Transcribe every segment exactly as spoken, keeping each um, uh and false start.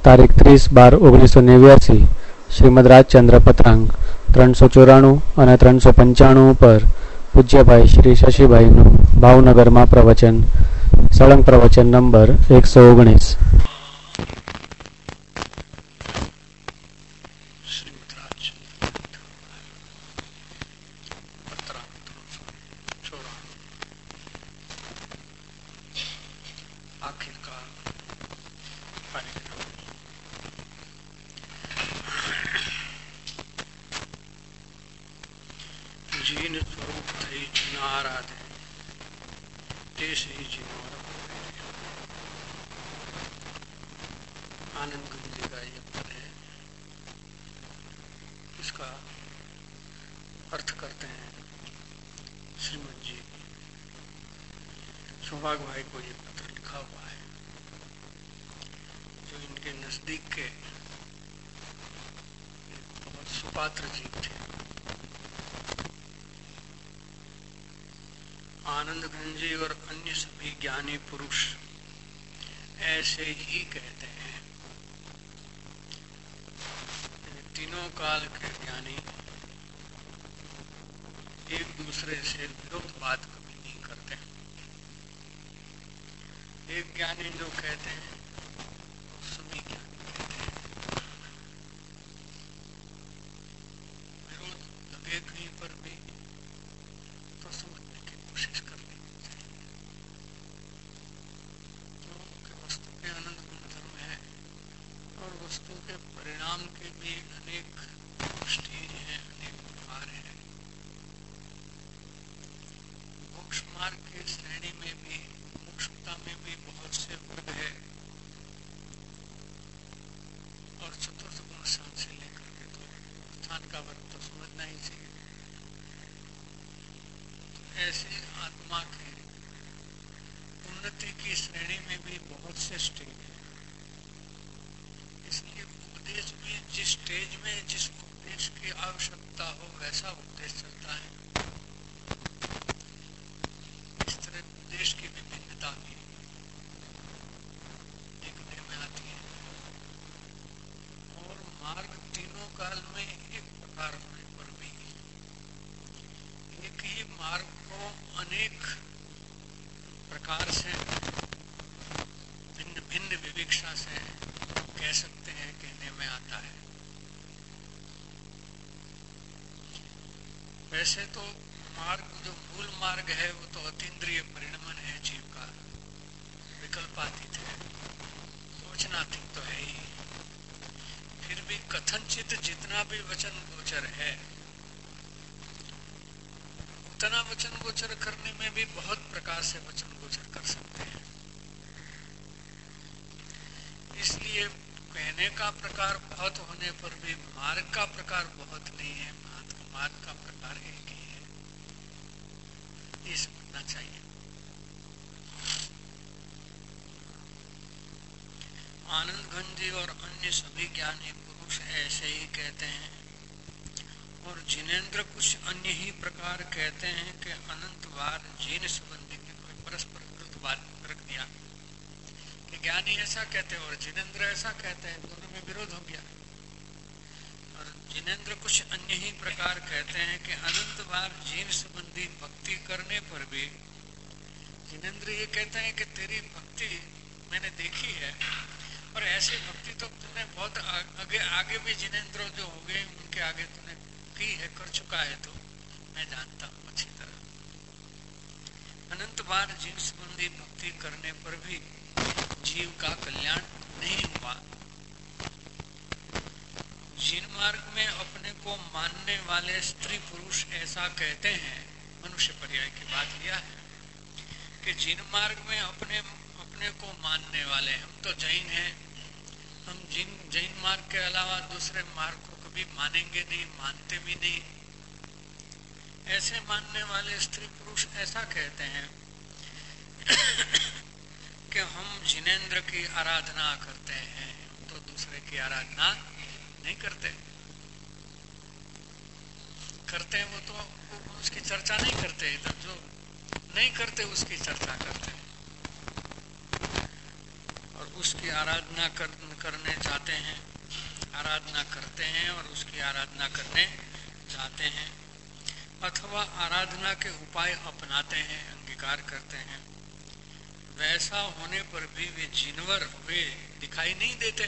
તારીખ ત્રીસ બાર ઓગણીસો નેવ્યાસી શ્રીમદ રાજચંદ્ર પત્રાંગ ત્રણસો ચોરાણું અને ત્રણસો પંચાણું ઉપર પૂજ્યભાઈ શ્રી શશીભાઈનું ભાવનગરમાં પ્રવચન, સળંગ પ્રવચન નંબર એકસો ઓગણીસ. જીન સ્વરૂપ થઈ જીન આરાધે તે સહી જીન आनंद गंजी का ये पद है. इसका अर्थ करते हैं श्रीमद जी. सौभाग भाई को ये पत्र लिखा हुआ है जो इनके नजदीक के बहुत सुपात्र जीव थे. आनंद गंजी और अन्य सभी ज्ञानी पुरुष ऐसे ही कहते हैं. तीनों काल के ज्ञानी एक दूसरे से विरोध बात कभी नहीं करते. एक ज्ञानी जो कहते हैं सभी ज्ञानी कहते हैं. विरोध लगे कहीं पर भी तो समझने की कोशिश करनी चाहिए, क्योंकि वस्तु के अनंत गुणधर्म है और वस्तु के परिणाम के भी अनेक दृष्टि है, अनेक प्रकार है. मोक्ष मार्ग की श्रेणी में भी मोक्षता में भी बहुत से वर्ग है और चतुर्थ गुण से लेकर के तो स्थान का वर्ग तो समझना ही चाहिए. तो ऐसे आत्मा के उन्नति की श्रेणी में भी बहुत से स्टेज है. इसलिए उपदेश भी जिस स्टेज में जिस उपदेश की आवश्यकता हो वैसा उपदेश चलता है. इस तरह उपदेश की विभिन्नता भी देखने में आती है. और मार्ग तीनों काल में एक प्रकार होने पर भी एक ही मार्ग को अनेक प्रकार से भिन्न भिन्न विविक्षा से कह सकते हैं, कहने में आता है. वैसे तो मार्ग जो मूल मार्ग है वो तो अतीन्द्रिय परिणमन है, जीव का विकल्पातीत है, सोचनातीत तो है ही. फिर भी कथनचित जितना भी वचन गोचर है उतना वचन गोचर करने में भी बहुत प्रकार से वचन गोचर कर सकते हैं. इसलिए कहने का प्रकार बहुत होने पर भी मार्ग का प्रकार बहुत नहीं है. मार्ग का प्रकार एक ही है, ये समझना चाहिए. आनंद गंजी और अन्य सभी ज्ञानी पुरुष ऐसे ही कहते हैं. और जिनेन्द्र कुछ अन्य ही प्रकार कहते हैं कि अनंत बार जीन संबंधी में कोई परस्पर विरुद्ध बात रख दिया कि ज्ञानी ऐसा कहते हैं और जिनेन्द्र ऐसा कहते हैं, दोनों में विरोध हो गया. और जिनेन्द्र कुछ अन्य ही प्रकार कहते हैं कि अनंत बार जीन संबंधी भक्ति करने पर भी जिनेन्द्र ये कहते हैं कि तेरी भक्ति मैंने देखी है और ऐसी भक्ति तो तूने बहुत आगे आगे भी जिनेन्द्र जो हो गए उनके आगे तूने की है, कर चुका है, तो मैं जानता हूँ अच्छी तरह. अनंत बार जीव संबंधी भक्ति करने पर भी जीव का कल्याण नहीं हुआ. जिन मार्ग में अपने को मानने वाले स्त्री पुरुष ऐसा कहते हैं, मनुष्य पर्याय की बात लिया है कि जिन मार्ग में अपने अपने को मानने वाले, हम तो जैन हैं, हम जिन जैन मार्ग के अलावा दूसरे मार्ग को कभी मानेंगे नहीं, मानते भी नहीं. ऐसे मानने वाले स्त्री पुरुष ऐसा कहते हैं कि हम जिनेन्द्र की आराधना करते हैं, हम तो दूसरे की आराधना नहीं करते. करते हैं वो तो उसकी चर्चा नहीं करते, इधर जो नहीं करते उसकी चर्चा करते हैं. और उसकी आराधना कर, करने जाते हैं, आराधना करते हैं और उसकी आराधना करने जाते हैं, अथवा आराधना के उपाय अपनाते हैं, अंगीकार करते हैं, वैसा होने पर भी वे जिनवर हुए दिखाई नहीं देते।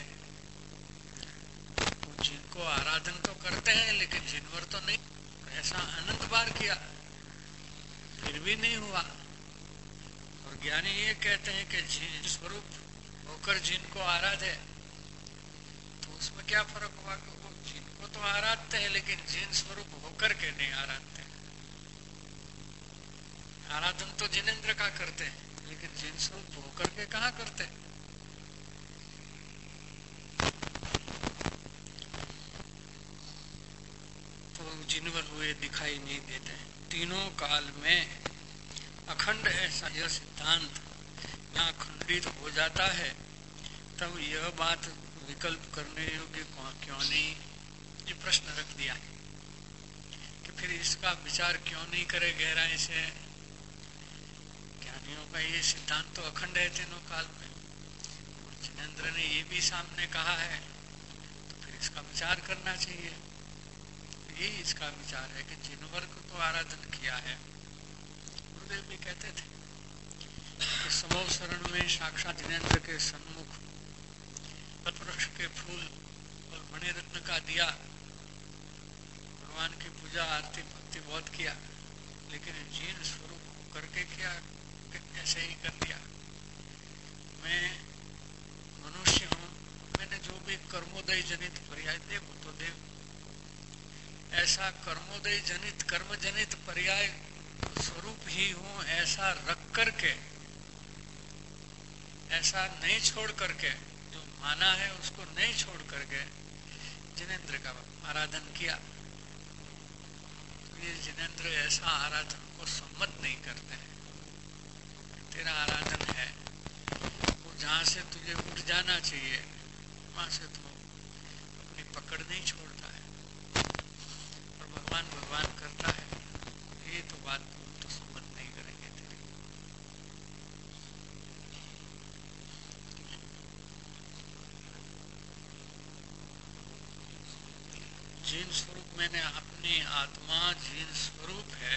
जिनको आराधन तो करते हैं लेकिन जिनवर तो नहीं। ऐसा अनंत बार किया फिर भी नहीं हुआ। और ज्ञानी ये कहते हैं कि जिन स्वरूप होकर जिनको आराध है, तो उसमें क्या फर्क हुआ कि वो जिनको तो आराधते हैं लेकिन जिन स्वरूप होकर के नहीं आराधते। आराधन तो जिनेंद्र का करते हैं लेकिन जिन स्वरूप होकर के कहाँ करते। तो जिनवर हुए दिखाई नहीं देते। तीनों काल में अखंड ऐसा यह सिद्धांत यहाँ खंडित हो जाता है, तब यह बात विकल्प करने योग्य क्यों नहीं, ये प्रश्न रख दिया कि फिर इसका विचार क्यों नहीं करे गहराई से। ज्ञानियों का ये सिद्धांत तो अखंड है तीनों काल में, जिनेंद्र ने ये भी सामने कहा है, तो फिर इसका विचार करना चाहिए। यही इसका विचार है कि जिनवर को तो आराधन किया है। गुरुदेव भी कहते थे कि समो शरण में साक्षात जिनेंद्र के सन्मुख वृक्ष के फूल और मणि रत्न का दिया, भगवान की पूजा आरती भक्ति बहुत किया, लेकिन जीन स्वरूप करके किया, ऐसे ही कर दिया। मैं मनुष्य हूँ, मैंने जो भी कर्मोदय जनित पर्याय दे वो तो दे, ऐसा कर्मोदय जनित कर्म जनित पर्याय स्वरूप ही हूँ, ऐसा रख करके, ऐसा नहीं छोड़ करके, जो माना है उसको नहीं छोड़ करके जिनेंद्र का आराधन किया। तो ये जिनेंद्र ऐसा आराधन को सम्मत नहीं करते हैं। तेरा आराधन है वो जहाँ से तुझे उठ जाना चाहिए वहां से तू अपनी पकड़ नहीं छोड़ता है और भगवान भगवान करता है। ये तो बात तो सम्मत नहीं करेंगे तेरी। जिन स्वरूप मैंने अपनी आत्मा जिन स्वरूप है,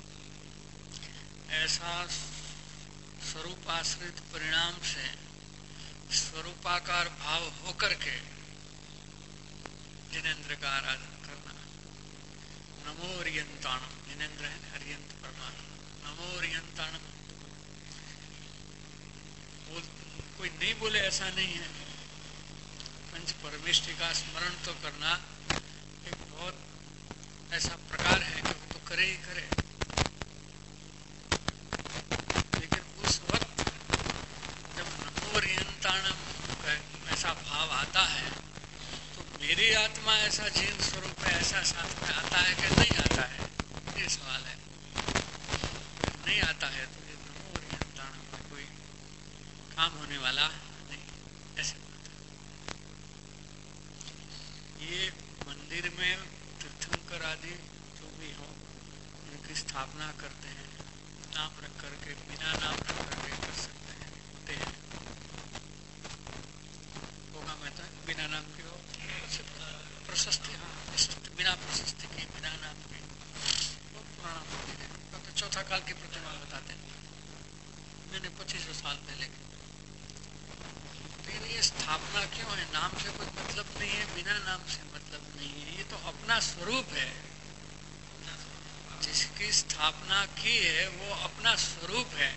ऐसा स्वरूप आश्रित परिणाम से स्वरूपाकार भाव होकर के जिनेंद्र का आराधन करना। नमो अरियंताणम, जिनेंद्र है अरियंत परमात्मा। नमो अरियंताणम कोई नहीं बोले ऐसा नहीं है। पंच परमेष्टि का स्मरण तो करना एक बहुत ऐसा प्रकार है कि वो तो करे ही करे, लेकिन उस वक्त जब नमो अरियंताणम ऐसा भाव आता है तो मेरी आत्मा ऐसा जीन स्वरूप है, ऐसा साथ में आता है कि नहीं आता है, ये सवाल है। नहीं आता है तो ये नमो अरियंताणम में कोई काम होने वाला नहीं। ऐसे ये मंदिर में तीर्थंकर आदि जो भी हो उनकी स्थापना करते हैं, नाम रख करके, बिना नाम रख करके कर सकते हैं, होते हैं। होगा मैं तो बिना नाम के हो प्रशस्ति, हाँ बिना प्रशस्ति की, बिना नाम के, बहुत पुराना मंदिर है। तो चौथा काल की प्रतिमा बताते हैं, मैंने पच्चीस सौ साल पहले की। लेकिन ये स्थापना क्यों है? नाम से कोई मतलब नहीं है, बिना नाम से मतलब नहीं है। ये तो अपना स्वरूप है। जिसकी स्थापना की है वो अपना स्वरूप है।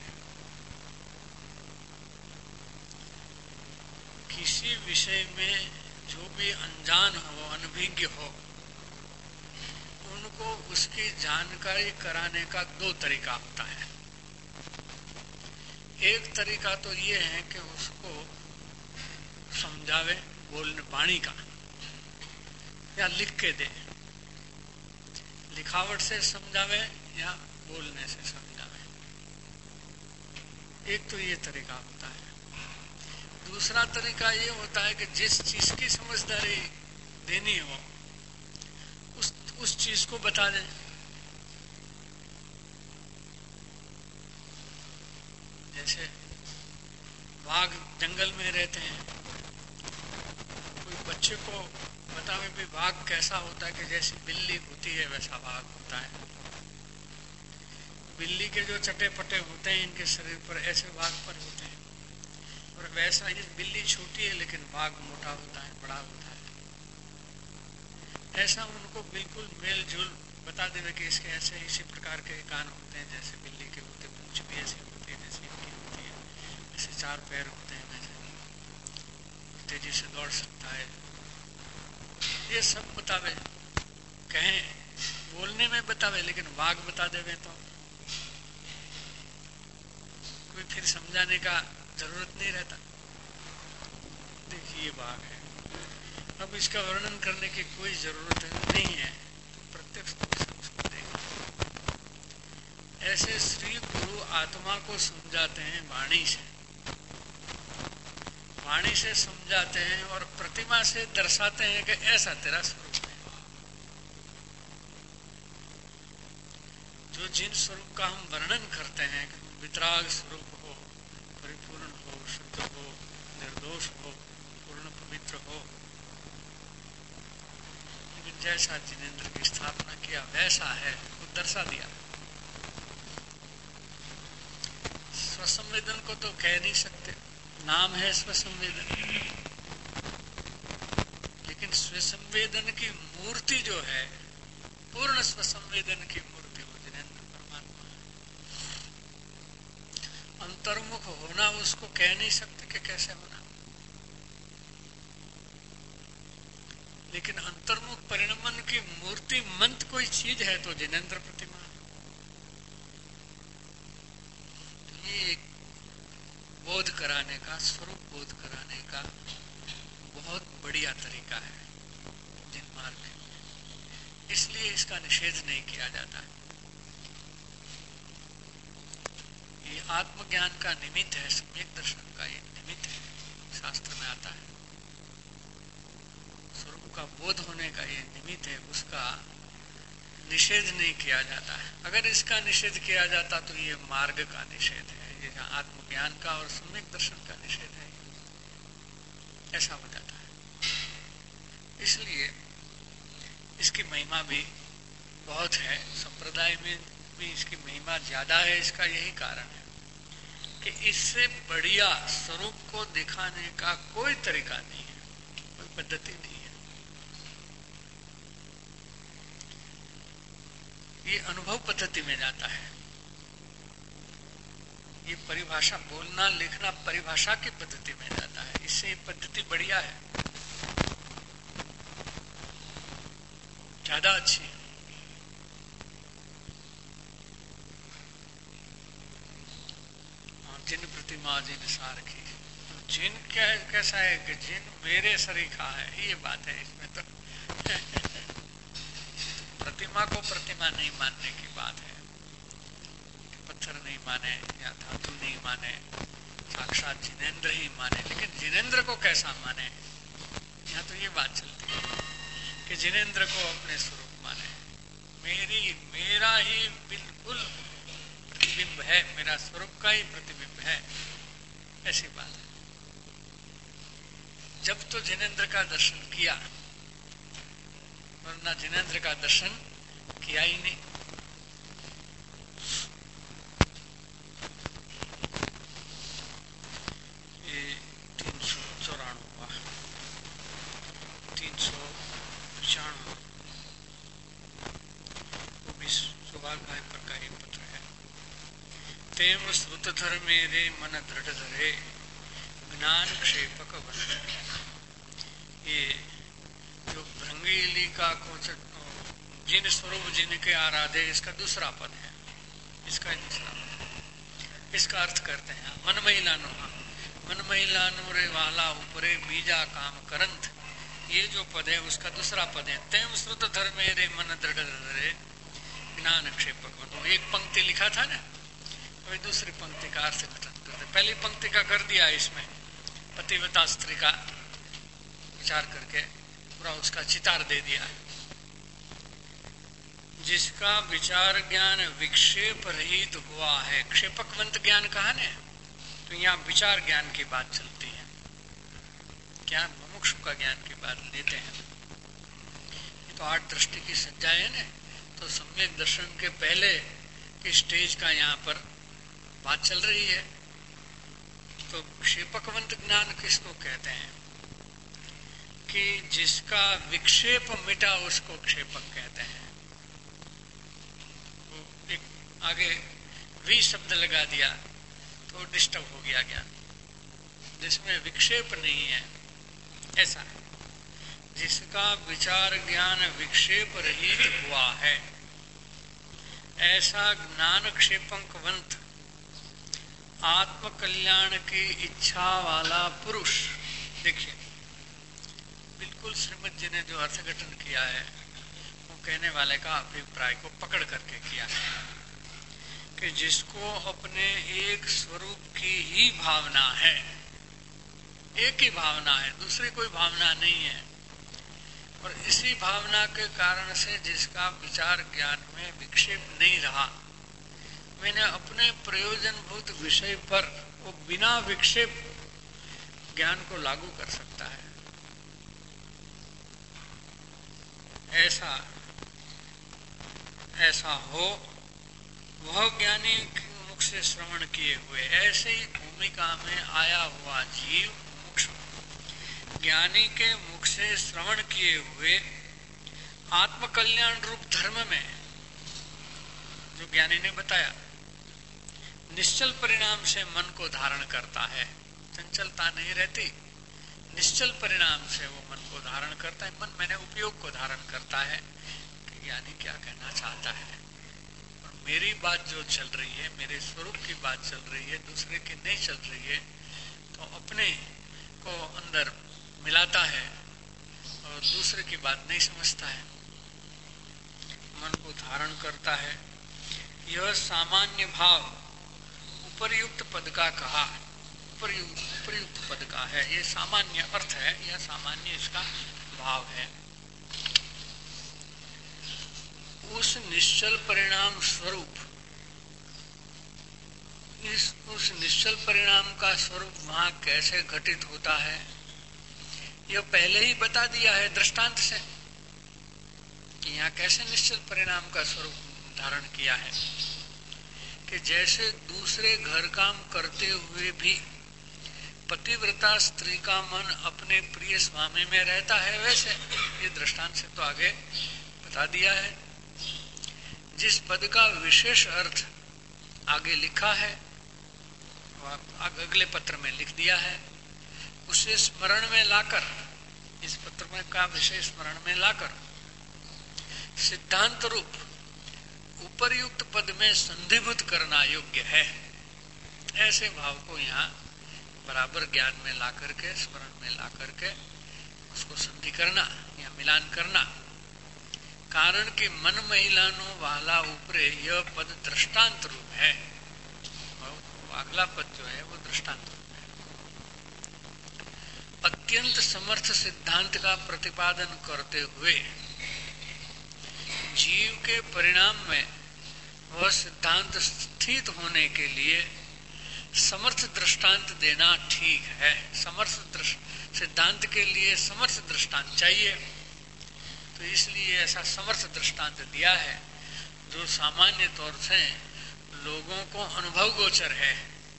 किसी विषय में जो भी अनजान हो, अनभिज्ञ हो, उनको उसकी जानकारी कराने का दो तरीका होता है। एक तरीका तो ये है कि उसको समझावे, बोलने पानी का, या लिख के दे, लिखावट से समझावे या बोलने से समझावे। एक तो ये तरीका होता है। दूसरा तरीका ये होता है कि जिस चीज की समझदारी देनी हो उस उस चीज को बता दें। जैसे बाघ जंगल में रहते हैं, कोई बच्चे को बतावे भी बाघ कैसा होता है कि जैसी बिल्ली होती है वैसा बाघ होता है। बिल्ली के जो चटे पटे होते हैं इनके शरीर पर ऐसे बाघ पर होते हैं, और वैसा ही बिल्ली छोटी है लेकिन बाघ मोटा होता है, बड़ा होता है। ऐसा उनको बिल्कुल मेल जोल बता देवे कि इसके ऐसे इसी प्रकार के कान होते हैं जैसे बिल्ली के होते, पूंछ भी ऐसी होती है जैसे इनकी होती है, ऐसे चार पैर होते हैं वैसे, तेजी से दौड़ सकता है। ये सब बतावे, कहें बोलने में बतावे, लेकिन बाघ बता देवे तो कोई फिर समझाने का जरूरत नहीं रहता। देखिए ये बाघ है, अब इसका वर्णन करने की कोई जरूरत नहीं है, प्रत्यक्ष समझ सकते हैं। ऐसे श्री गुरु आत्मा को समझाते हैं वाणी से, वाणी से समझाते हैं और प्रतिमा से दर्शाते हैं कि ऐसा तेरा स्वरूप है। जो जिन स्वरूप का हम वर्णन करते हैं कि वितराग स्वरूप हो, परिपूर्ण हो, शुद्ध हो, निर्दोष हो, पूर्ण पवित्र हो, लेकिन जैसा जिनेंद्र की स्थापना किया वैसा है, वो दर्शा दिया। स्वसंवेदन को तो कह नहीं सकते, नाम है स्वसंवेदन, लेकिन स्वसंवेदन की मूर्ति जो है, पूर्ण स्वसंवेदन की मूर्ति वो जिनेंद्र परमात्मा है। अंतर्मुख होना उसको कह नहीं सकते कि कैसे होना, लेकिन अंतर्मुख परिणमन की मूर्ति मंत कोई चीज है तो जिनेंद्र प्रतिमा है। तो ये एक बोध कराने का, स्वरूप बोध कराने का बहुत बढ़िया तरीका है जिन मार्ग में, इसलिए इसका निषेध नहीं किया जाता। ये आत्मज्ञान का निमित्त है, सम्यक दर्शन का ये निमित्त है, शास्त्र में आता है। स्वरूप का बोध होने का ये निमित्त है, उसका निषेध नहीं किया जाता है। अगर इसका निषेध किया जाता तो ये मार्ग का निषेध है, ये आत्मज्ञान का और सम्यक दर्शन का निषेध है, ऐसा हो जाता है। इसलिए इसकी महिमा भी बहुत है, संप्रदाय में भी इसकी महिमा ज्यादा है। इसका यही कारण है कि इससे बढ़िया स्वरूप को दिखाने का कोई तरीका नहीं है, कोई पद्धति नहीं है। ये अनुभव पद्धति में जाता है, ये परिभाषा, बोलना लिखना परिभाषा की पद्धति में जाता है, इससे ये पद्धति बढ़िया है, ज्यादा अच्छी है। जिन प्रतिमा जिन सारखी, तो जिन क्या कैसा है कि जिन मेरे सरीखा है, ये बात है इसमें तो प्रतिमा को प्रतिमा नहीं मानने की बात है, पत्थर नहीं माने या धातु नहीं माने, साक्षात जिनेंद्र ही माने, लेकिन जिनेंद्र को कैसा माने, यहाँ तो ये बात चलती है कि जिनेंद्र को अपने स्वरूप माने। मेरी मेरा ही बिल्कुल प्रतिबिंब है, मेरा स्वरूप का ही प्रतिबिंब है, ऐसी बात है। जब तो जिनेंद्र का दर्शन किया, वरना जिनेंद्र का दर्शन किया ही नहीं। ये तीन सौ चौरानवा तीन सौ पचानवे वो भी सुभाग भाई पर का एक पत्र है। तेम श्रुत धर मेरे मन दृढ़ धरे, ज्ञान क्षेपक बन। ये जो भृंगीली का कोचट जिन स्वरूप जिनके आराधे, इसका दूसरा पद है, इसका दूसरा पद। इसका अर्थ करते हैं मन महिलानो, मन महिलानो रे वाला ऊपरे बीजा काम करंत, ये जो पद है उसका दूसरा पद है। तेम श्रुत धर मेरे मन दृढ़ धरे, ज्ञान क्षेपक बन। एक पंक्ति लिखा था ना, वही दूसरी पंक्ति का अर्थ कथन करते। पहली पंक्ति का कर दिया इसमें पतिव्रता स्त्री का विचार करके पूरा उसका चितार दे दिया। जिसका विचार ज्ञान विक्षेप रहित हुआ है, क्षेपकवंत ज्ञान कहा ने, तो यहाँ विचार ज्ञान की बात चलती है, क्या मुमुक्षु का ज्ञान की बात लेते हैं। ये तो आठ दृष्टि की सज्जा है ना, तो सम्यक दर्शन के पहले की स्टेज का यहाँ पर बात चल रही है। तो क्षेपकवंत ज्ञान किसको कहते हैं कि जिसका विक्षेप मिटा उसको क्षेपक कहते हैं। तो एक आगे वी शब्द लगा दिया तो डिस्टर्ब हो गया ज्ञान, जिसमें विक्षेप नहीं है ऐसा है। जिसका विचार ज्ञान विक्षेप रहित हुआ है, ऐसा ज्ञान क्षेपकवंत आत्म कल्याण की इच्छा वाला पुरुष। देखिए बिल्कुल श्रीमद जी ने जो अर्थघटन किया है वो कहने वाले का अभिप्राय को पकड़ करके किया है कि जिसको अपने एक स्वरूप की ही भावना है, एक ही भावना है, दूसरी कोई भावना नहीं है, और इसी भावना के कारण से जिसका विचार ज्ञान में विक्षेप नहीं रहा, मैंने अपने प्रयोजनभूत विषय पर वो बिना विक्षेप ज्ञान को लागू कर सकता है। ऐसा ऐसा हो वह ज्ञानी मुख से श्रवण किए हुए, ऐसे ही भूमिका में आया हुआ जीव मुक्ष ज्ञानी के मुख से श्रवण किए हुए आत्म कल्याण रूप धर्म में जो ज्ञानी ने बताया निश्चल परिणाम से मन को धारण करता है। चंचलता नहीं रहती, निश्चल परिणाम से वो मन को धारण करता है। मन मैंने उपयोग को धारण करता है कि ज्ञानी क्या कहना चाहता है, और मेरी बात जो चल रही है, मेरे स्वरूप की बात चल रही है, दूसरे की नहीं चल रही है, तो अपने को अंदर मिलाता है और दूसरे की बात नहीं समझता है, मन को धारण करता है। यह सामान्य भाव उपर्युक्त पद का कहा, उपर्युक्त उपर्युक्त पद का है, ये सामान्य अर्थ है, यह सामान्य इसका भाव है। उस निश्चल परिणाम स्वरूप, इस उस निश्चल परिणाम का स्वरूप वहां कैसे घटित होता है यह पहले ही बता दिया है दृष्टांत से कि यहाँ कैसे निश्चल परिणाम का स्वरूप धारण किया है। कि जैसे दूसरे घर काम करते हुए भी पतिव्रता स्त्री का मन अपने प्रिय स्वामी में रहता है, वैसे ये दृष्टांत से तो आगे बता दिया है। जिस पद का विशेष अर्थ आगे लिखा है अगले पत्र में लिख दिया है, उसे स्मरण में लाकर, इस पत्र में का विषय स्मरण में लाकर सिद्धांत रूप उपर्युक्त पद में संधिभूत करना योग्य है। ऐसे भाव को यहाँ बराबर ज्ञान में ला करके, स्मरण में ला करके उसको संधि करना या मिलान करना। कारण कि मन महिलानो वाला ऊपरे यह पद दृष्टांत रूप है, अगला पद जो है वो दृष्टांत रूप है। अत्यंत समर्थ सिद्धांत का प्रतिपादन करते हुए जीव के परिणाम में वह सिद्धांत स्थित होने के लिए समर्थ दृष्टांत देना ठीक है। समर्थ सिद्धांत के लिए समर्थ दृष्टांत चाहिए, तो इसलिए ऐसा समर्थ दृष्टांत दिया है जो सामान्य तौर से लोगों को अनुभव गोचर है,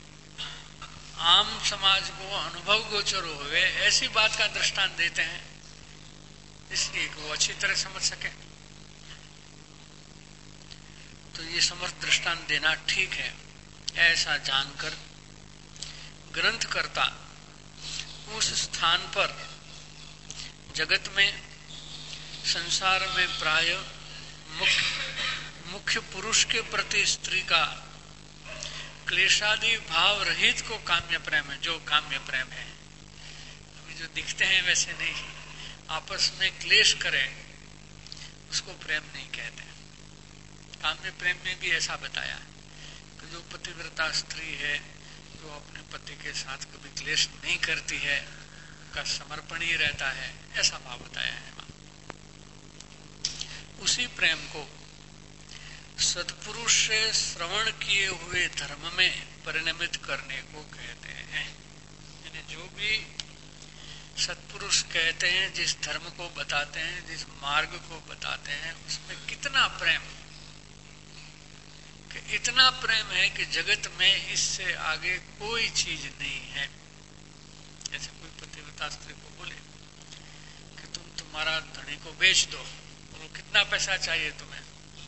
आम समाज को अनुभव गोचर हुए ऐसी बात का दृष्टांत देते हैं, इसलिए कि वो अच्छी तरह समझ सके। तो ये समर्थ दृष्टांत देना ठीक है। ऐसा जानकर ग्रंथकर्ता उस स्थान पर जगत में, संसार में प्राय मुख्य मुख्य पुरुष के प्रति स्त्री का क्लेशादि भाव रहित को काम्य प्रेम है, जो काम्य प्रेम है। अभी जो दिखते हैं वैसे नहीं, आपस में क्लेश करें उसको प्रेम नहीं कहते। काम्य प्रेम में भी ऐसा बताया कि जो पतिव्रता स्त्री है, जो अपने पति के साथ कभी क्लेश नहीं करती है, का समर्पण ही रहता है, ऐसा भाव बताया है। उसी प्रेम को सत्पुरुष से श्रवण किए हुए धर्म में परिणमित करने को कहते हैं। यानी जो भी सत्पुरुष कहते हैं, जिस धर्म को बताते हैं, जिस मार्ग को बताते हैं, उसमें कितना प्रेम, कि इतना प्रेम है कि जगत में इससे आगे कोई चीज नहीं है। जैसे कोई पतिव्रता स्त्री को बोले कि तुम तुम्हारा धनी को बेच दो, तो कितना पैसा चाहिए तुम्हें,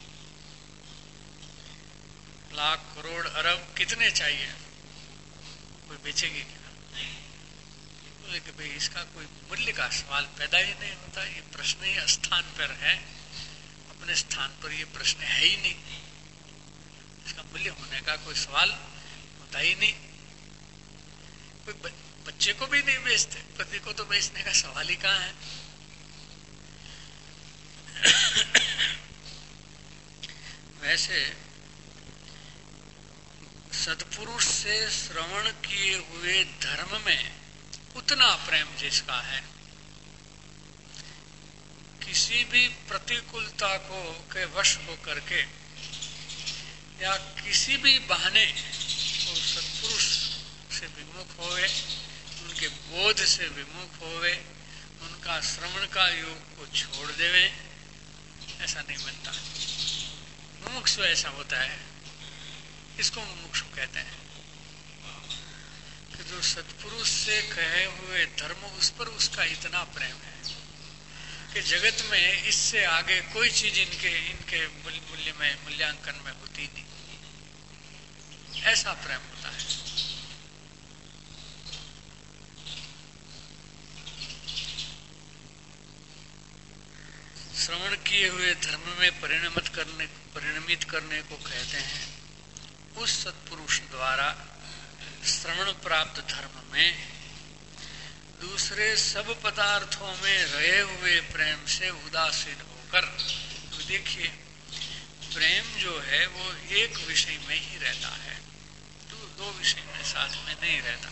लाख करोड़ अरब कितने चाहिए, कोई बेचेगी क्या? बोले कि भाई इसका कोई मूल्य का सवाल पैदा ही नहीं होता, ये प्रश्न ही स्थान पर है, अपने स्थान पर ये प्रश्न है ही नहीं, इसका मूल्य होने का कोई सवाल होता ही नहीं। कोई बच्चे को भी नहीं बेचते, पति को तो बेचने का सवाल ही कहाँ है। वैसे सत्पुरुष से श्रवण किए हुए धर्म में उतना प्रेम जिसका है, किसी भी प्रतिकूलता को के वश होकर के या किसी भी बहाने वो सत्पुरुष से विमुख होवे, उनके बोध से विमुख होवे, उनका श्रवण का योग को छोड़ देवे, ऐसा नहीं बनता। मुमुक्षु ऐसा होता है, इसको मुमुक्षु कहते हैं कि जो सत्पुरुष से कहे हुए धर्म, उस पर उसका इतना प्रेम है कि जगत में इससे आगे कोई चीज इनके इनके मूल्य में मूल्यांकन में होती नहीं, ऐसा प्रेम होता है। श्रवण किए हुए धर्म में परिणमित करने परिणमित करने को कहते हैं। उस सत्पुरुष द्वारा श्रवण प्राप्त धर्म में दूसरे सब पदार्थों में रहे हुए प्रेम से उदासीन होकर, तो देखिए प्रेम जो है वो एक विषय में ही रहता है, दो, दो विषय में साथ में नहीं रहता।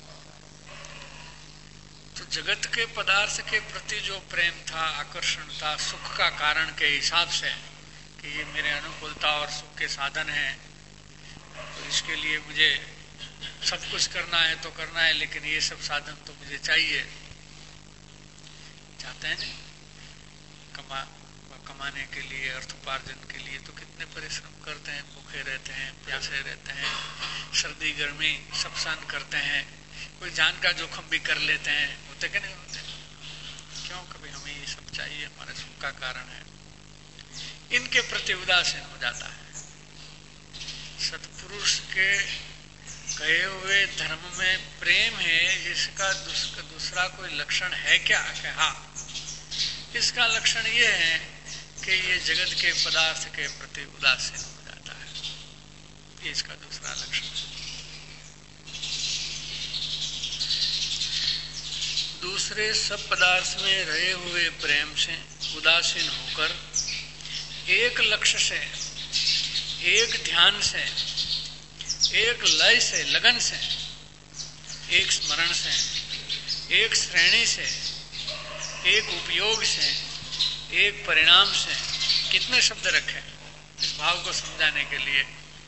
तो जगत के पदार्थ के प्रति जो प्रेम था, आकर्षण था, सुख का कारण के हिसाब से कि ये मेरे अनुकूलता और सुख के साधन हैं, तो इसके लिए मुझे सब कुछ करना है तो करना है, लेकिन ये सब साधन तो मुझे चाहिए। चाहते हैं नहीं कमा कमाने के लिए, अर्थोपार्जन के लिए तो कितने परिश्रम करते हैं, भूखे रहते हैं, प्यासे रहते हैं, सर्दी गर्मी सब सहन करते हैं, कोई जान का जोखिम भी कर लेते हैं, होते कि नहीं होते? क्यों? कभी हमें ये सब चाहिए, हमारे सुख का कारण है। इनके प्रति उदासीन हो जाता है। सत्पुरुष के कहे हुए धर्म में प्रेम है, इसका दूसरा कोई लक्षण है क्या? कि हाँ, इसका लक्षण ये है कि ये जगत के पदार्थ के प्रति उदासीन हो जाता है, ये इसका दूसरा लक्षण है। दूसरे सब पदार्थ में रहे हुए प्रेम से उदासीन होकर एक लक्ष्य से, एक ध्यान से, एक लय से, लगन से, एक स्मरण से, एक श्रेणी से, एक उपयोग से, एक परिणाम से, कितने शब्द रखे इस भाव को समझाने के लिए।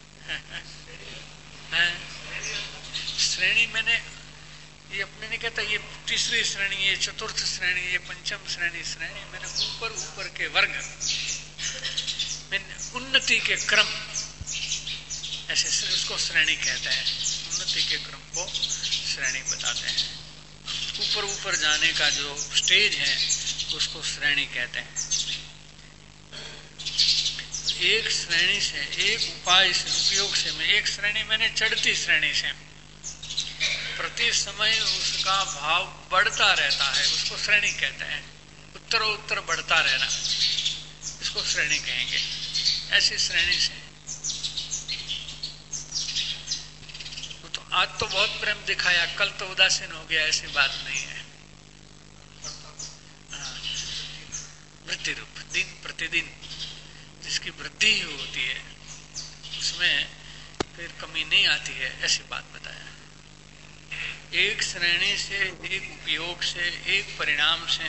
श्रेणी मैंने ये अपने नहीं कहता, ये तीसरी श्रेणी, ये चतुर्थ श्रेणी, ये पंचम श्रेणी, श्रेणी मैंने ऊपर ऊपर के वर्ग, मैंने उन्नति के क्रम, ऐसे उसको श्रेणी कहते हैं। उन्नति के क्रम को श्रेणी बताते हैं। ऊपर ऊपर जाने का जो स्टेज है उसको श्रेणी कहते हैं। एक श्रेणी से, एक उपाय से, उपयोग से, मैं एक श्रेणी मैंने चढ़ती श्रेणी से प्रति समय उसका भाव बढ़ता रहता है, उसको श्रेणी कहते हैं। उत्तर उत्तर बढ़ता रहना, इसको श्रेणी कहेंगे। ऐसी श्रेणी से तो आज तो बहुत प्रेम दिखाया, कल तो उदासीन हो गया, ऐसी बात नहीं है। वृद्धि रूप, दिन प्रतिदिन जिसकी वृद्धि ही होती है उसमें फिर कमी नहीं आती है, ऐसी बात बताया। एक श्रेणी से, एक उपयोग से, एक परिणाम से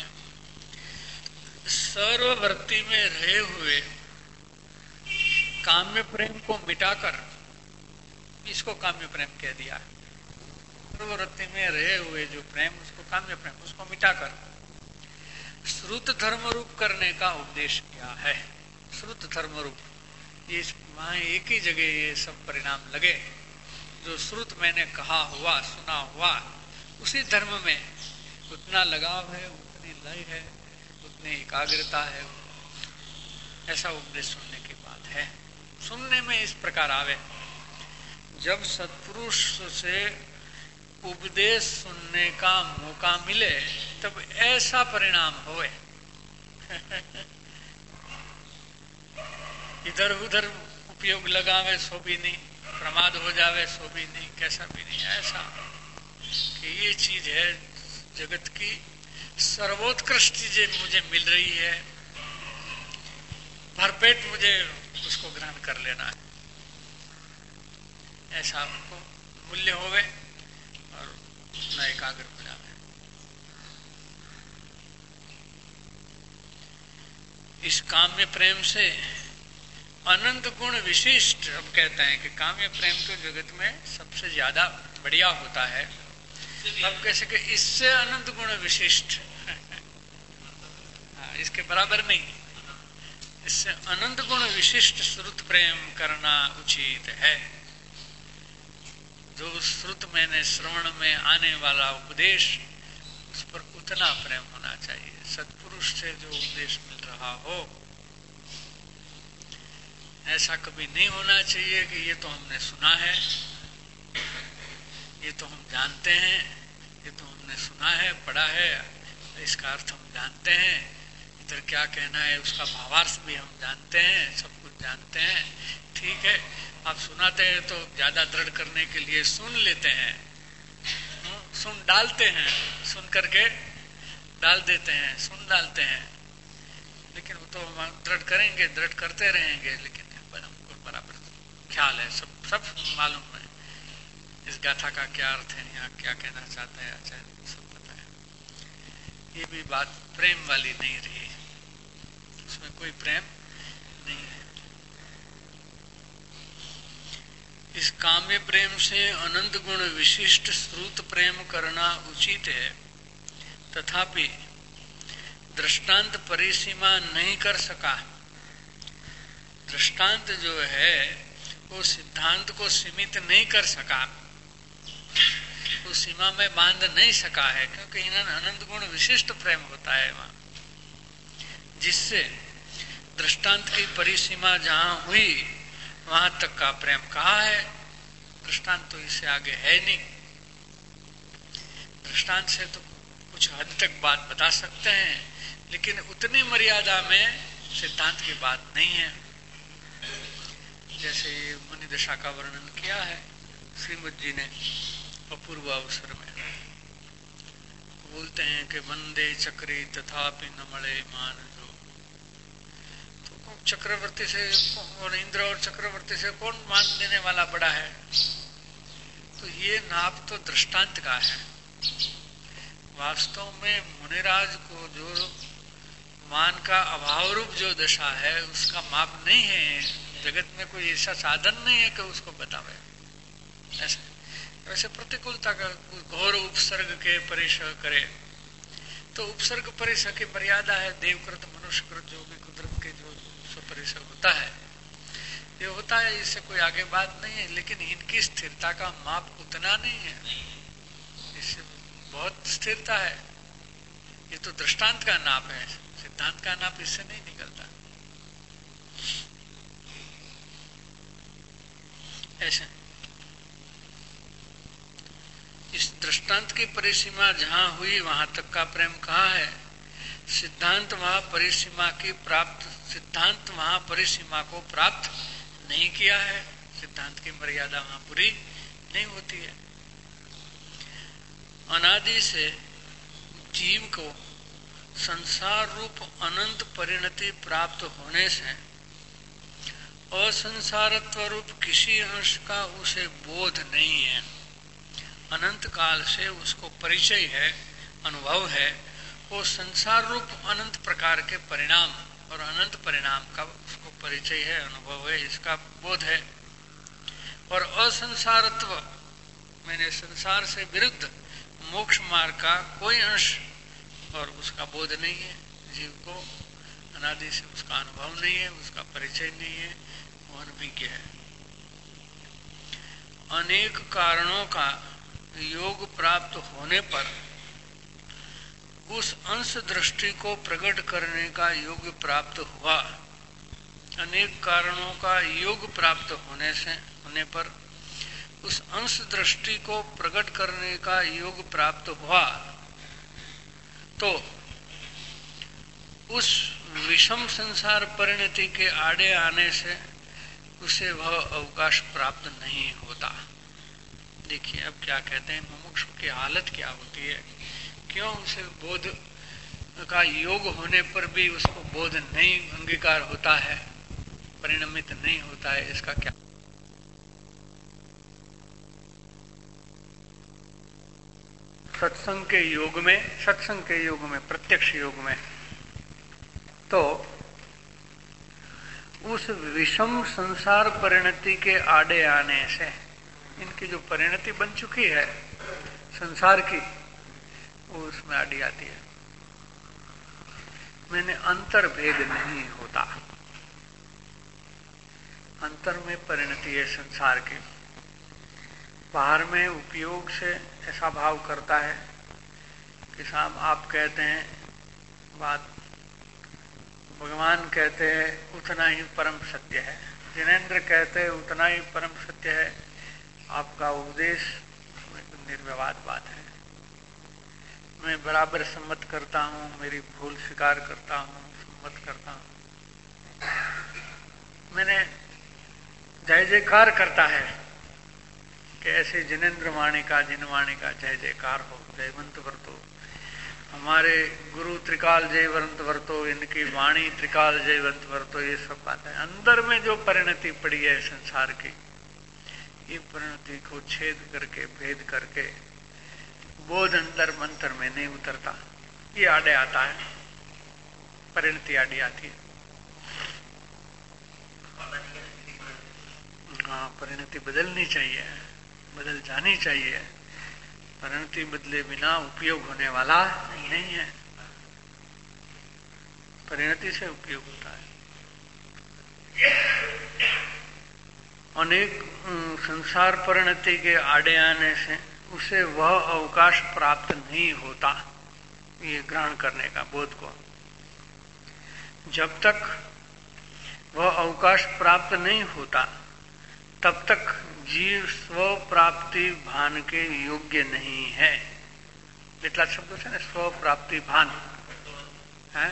सर्ववृत्ति में रहे हुए काम्य प्रेम को मिटाकर इसको काम्य प्रेम कह दिया। प्रवृत्ति में रहे हुए जो प्रेम, उसको काम्य प्रेम, उसको मिटाकर श्रुत धर्म रूप करने का उपदेश किया है। श्रुत धर्म रूप, ये वहां एक ही जगह ये सब परिणाम लगे। जो श्रुत मैंने कहा हुआ, सुना हुआ, उसी धर्म में उतना लगाव है, उतनी लय है, उतनी एकाग्रता है। ऐसा उपदेश सुनने की बात है। सुनने में इस प्रकार आवे, जब सत्पुरुष से उपदेश सुनने का मौका मिले तब ऐसा परिणाम होए। इधर उधर उपयोग लगावे सो भी नहीं, प्रमाद हो जावे सो भी नहीं, कैसा भी नहीं। ऐसा कि ये चीज है जगत की सर्वोत्कृष्ट चीजें मुझे मिल रही है, भरपेट मुझे उसको ग्रहण कर लेना है। ऐसा हमको मूल्य होवे और न एकाग्र हो जावे। इस काम्य प्रेम से अनंत गुण विशिष्ट, अब कहते हैं कि काम्य प्रेम तो जगत में सबसे ज्यादा बढ़िया होता है। अब कैसे कि इससे अनंत गुण विशिष्ट, हाँ, इसके बराबर नहीं, इससे अनंत गुण विशिष्ट श्रुत प्रेम करना उचित है। जो श्रुत मैंने श्रवण में आने वाला उपदेश, उस पर उतना प्रेम होना चाहिए। सत्पुरुष से जो उपदेश मिल रहा हो, ऐसा कभी नहीं होना चाहिए कि ये तो हमने सुना है, ये तो हम जानते हैं, ये तो हमने सुना है, पढ़ा है, इसका अर्थ हम जानते हैं, इधर क्या कहना है उसका भावार्थ भी हम जानते हैं, सब कुछ जानते हैं। ठीक है, आप सुनाते हैं तो ज्यादा दृढ़ करने के लिए सुन लेते हैं, सुन डालते हैं, सुन करके डाल देते हैं, सुन डालते हैं, लेकिन वो तो हम दृढ़ करेंगे, दृढ़ करते रहेंगे, लेकिन हमको बराबर ख्याल है, सब सब मालूम है इस गाथा का क्या अर्थ है, यहाँ क्या कहना चाहते हैं आचार्य, सब पता है। ये भी बात प्रेम वाली नहीं रही, उसमें कोई प्रेम नहीं है। इस काम्य प्रेम से अनंत गुण विशिष्ट श्रुत प्रेम करना उचित है, तथापि दृष्टांत परिसीमा नहीं कर सका। दृष्टांत जो है वो सिद्धांत को सीमित नहीं कर सका, वो सीमा में बांध नहीं सका है, क्योंकि इन्हें अनंत गुण विशिष्ट प्रेम होता है वहां, जिससे दृष्टांत की परिसीमा जहां हुई वहां तक का प्रेम कहा है। दृष्टांत तो इससे आगे है नहीं। दृष्टांत से तो कुछ हद तक बात बता सकते हैं, लेकिन उतनी मर्यादा में सिद्धांत की बात नहीं है। जैसे ये मुनि दशा का वर्णन किया है श्रीमद जी ने अपूर्व अवसर में, बोलते हैं कि वंदे चक्री तथापि न मले मान जो। तो चक्रवर्ती से और इंद्र और चक्रवर्ती से कौन मान देने वाला बड़ा है? तो ये नाप तो दृष्टांत का है। वास्तव में मुनिराज को जो मान का अभाव रूप जो दशा है उसका माप नहीं है। जगत में कोई ऐसा साधन नहीं है कि उसको बतावे। ऐसे वैसे प्रतिकूलता का घोर उपसर्ग के परिसह करे तो उपसर्ग परिसह की मर्यादा है। देवकृत मनुष्यकृत जो भी कुदरत के जो परिसर होता है ये होता है, इससे कोई आगे बात नहीं है। लेकिन इनकी स्थिरता का माप उतना नहीं है, इससे बहुत स्थिरता है। ये तो दृष्टांत का नाप है, सिद्धांत का नाप इससे नहीं निकलता। ऐसे इस दृष्टांत की परिसीमा जहां हुई वहां तक का प्रेम कहा है। सिद्धांत वहां परिसीमा की प्राप्त सिद्धांत वहां परिसीमा को प्राप्त नहीं किया है। सिद्धांत की मर्यादा वहां पूरी नहीं होती है। अनादि से जीव को संसार रूप अनंत परिणति प्राप्त होने से असंसारत्व रूप किसी अंश का उसे बोध नहीं है। अनंत काल से उसको परिचय है, अनुभव है। वो संसार रूप अनंत प्रकार के परिणाम और अनंत परिणाम का उसको परिचय है, अनुभव है, इसका बोध है। और असंसारत्व मैंने संसार से विरुद्ध मोक्ष मार्ग का कोई अंश और उसका बोध नहीं है। जीव को अनादि से उसका अनुभव नहीं है, उसका परिचय नहीं है, वो अनभिज्ञ है। अनेक कारणों का योग प्राप्त होने पर उस अंश दृष्टि को प्रकट करने का योग प्राप्त हुआ। अनेक कारणों का योग प्राप्त होने से होने पर उस अंश दृष्टि को प्रकट करने का योग प्राप्त हुआ तो उस विषम संसार परिणति के आड़े आने से उसे वह अवकाश प्राप्त नहीं होता। देखिए अब क्या कहते हैं, मुमुक्षु की हालत क्या होती है, क्यों उसे बोध का योग होने पर भी उसको बोध नहीं अंगीकार होता है, परिणमित नहीं होता है, इसका क्या? सत्संग के योग में सत्संग के योग में प्रत्यक्ष योग में तो उस विषम संसार परिणति के आड़े आने से इनकी जो परिणति बन चुकी है संसार की, वो उसमें आड़ी आती है। मैंने अंतर भेद नहीं होता, अंतर में परिणति है संसार की। बाहर में उपयोग से ऐसा भाव करता है कि साहब आप कहते हैं बात, भगवान कहते हैं उतना ही परम सत्य है, जिनेंद्र कहते हैं उतना ही परम सत्य है, आपका उपदेश निर्विवाद बात है, मैं बराबर सम्मत करता हूँ, मेरी भूल स्वीकार करता हूँ, सम्मत करता हूँ। मैंने जय जयकार करता है कि ऐसे जिनेंद्र वाणी का जिनवाणी का जय जयकार हो, जयवंत वर्तो, हमारे गुरु त्रिकाल जयवंत वर्तो, इनकी वाणी त्रिकाल जयवंत वर्तो, ये सब बात है। अंदर में जो परिणति पड़ी है संसार की, ये परिणति को छेद करके भेद करके बोध अंतर मंत्र में नहीं उतरता, ये आड़े आता है, परिणति आड़ी आती है। हाँ, परिणति बदलनी चाहिए, बदल जानी चाहिए। परिणति बदले बिना उपयोग होने वाला नहीं है, परिणति से उपयोग होता है। अनेक संसार परिणति के आड़े आने से उसे वह अवकाश प्राप्त नहीं होता, ये ग्रहण करने का बोध को। जब तक वह अवकाश प्राप्त नहीं होता तब तक जीव स्व प्राप्ति भान के योग्य नहीं है। જેટલા શબ્દો છે ને, સ્વ પ્રાપ્તિ ભાન है,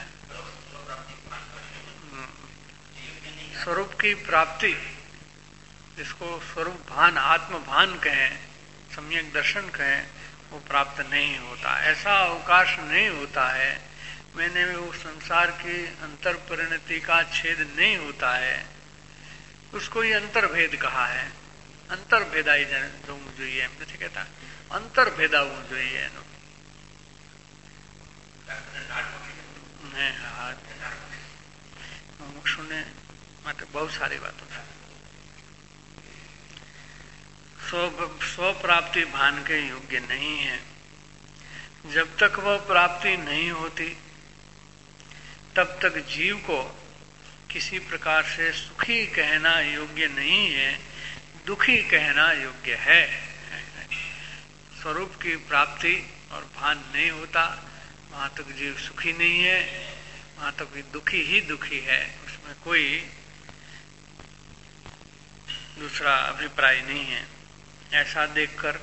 स्वरूप की प्राप्ति, जिसको स्वरूप भान आत्म भान कहें, सम्यक दर्शन कहें, वो प्राप्त नहीं होता। ऐसा अवकाश नहीं होता है, मैंने वो संसार की अंतर परिणति का छेद नहीं होता है, उसको ये अंतर्भेद कहा है। अंतर भेदाई जવું જોઈએ એમ નથી કહેતા, અંતર ભેદાવવું જોઈએ એનું। મુમુક્ષુને માટે બહુ સારી વાતો છે। स्व प्राप्ति भान के योग्य नहीं है। जब तक वह प्राप्ति नहीं होती तब तक जीव को किसी प्रकार से सुखी कहना योग्य नहीं है, दुखी कहना योग्य है। स्वरूप की प्राप्ति और भान नहीं होता, वहां तक जीव सुखी नहीं है, वहां तक भी दुखी ही दुखी है, उसमें कोई दूसरा अभिप्राय नहीं है। ऐसा देखकर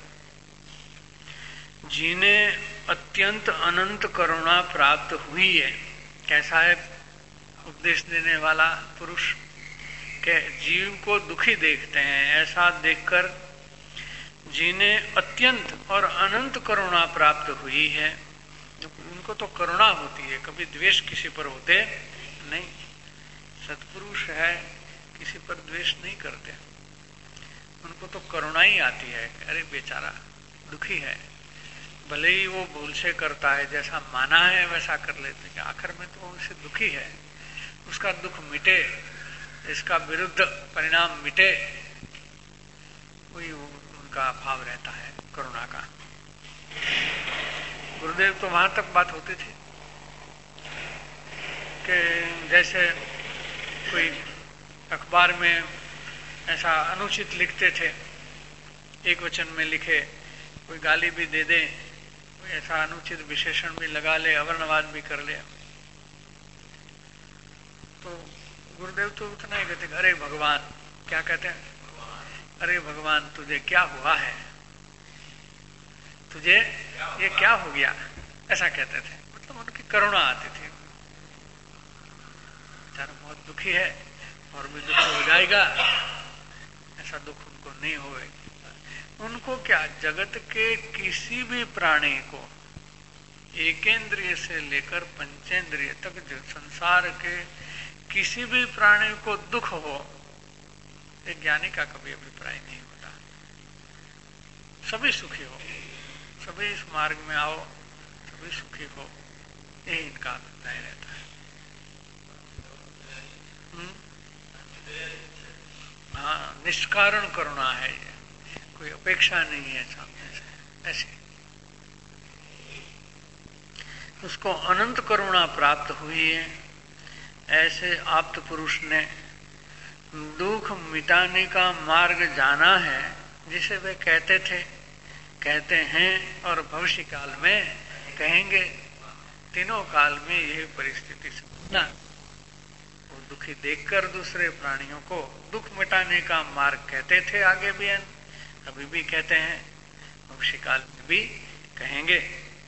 जिन्हें अत्यंत अनंत करुणा प्राप्त हुई है, कैसा है उपदेश देने वाला पुरुष के जीव को दुखी देखते हैं, ऐसा देखकर जिन्हें अत्यंत और अनंत करुणा प्राप्त हुई है, उनको तो करुणा होती है, कभी द्वेष किसी पर होते नहीं। सत्पुरुष है, किसी पर द्वेष नहीं करते, उनको तो करुणा ही आती है। अरे बेचारा दुखी है, भले ही वो भूल से करता है, जैसा माना है वैसा कर लेते हैं, आखिर में तो उनसे दुखी है, उसका दुख मिटे, इसका विरुद्ध परिणाम मिटे, कोई उनका भाव रहता है करुणा का। गुरुदेव तो वहां तक बात होती थी कि जैसे कोई अखबार में ऐसा अनुचित लिखते थे, एक वचन में लिखे, कोई गाली भी दे दे, कोई ऐसा अनुचित विशेषण भी लगा ले, अवर्णवाद भी कर ले, तो गुरुदेव तो उतना ही कहते, अरे भगवान, क्या कहते हैं, अरे भगवान तुझे क्या हुआ है, तुझे ये क्या हो गया, ऐसा कहते थे। मतलब उनकी करुणा आती थी, बेचारा बहुत दुखी है और भी दुख हो जाएगा, ऐसा दुख उनको नहीं होगा। उनको क्या, जगत के किसी भी प्राणी को एकेंद्रिय से लेकर पंचेंद्रिय तक संसार के किसी भी प्राणी को दुख हो, एक ज्ञानी का कभी अभिप्राय नहीं होता। सभी सुखी हो, सभी इस मार्ग में आओ, सभी सुखी हो, यही इनका अभिप्राय रहता है। हुँ? हाँ, निष्कारण करुणा है ये, कोई अपेक्षा नहीं है सामने से, ऐसे उसको अनंत करुणा प्राप्त हुई है। ऐसे आप्त पुरुष ने दुख मिटाने का मार्ग जाना है, जिसे वे कहते थे, कहते हैं और भविष्य काल में कहेंगे। तीनों काल में यही परिस्थिति समझना। वो दुखी देखकर दूसरे प्राणियों को दुख मिटाने का मार्ग कहते थे, आगे भी अभी भी कहते हैं, भविष्य काल में भी कहेंगे।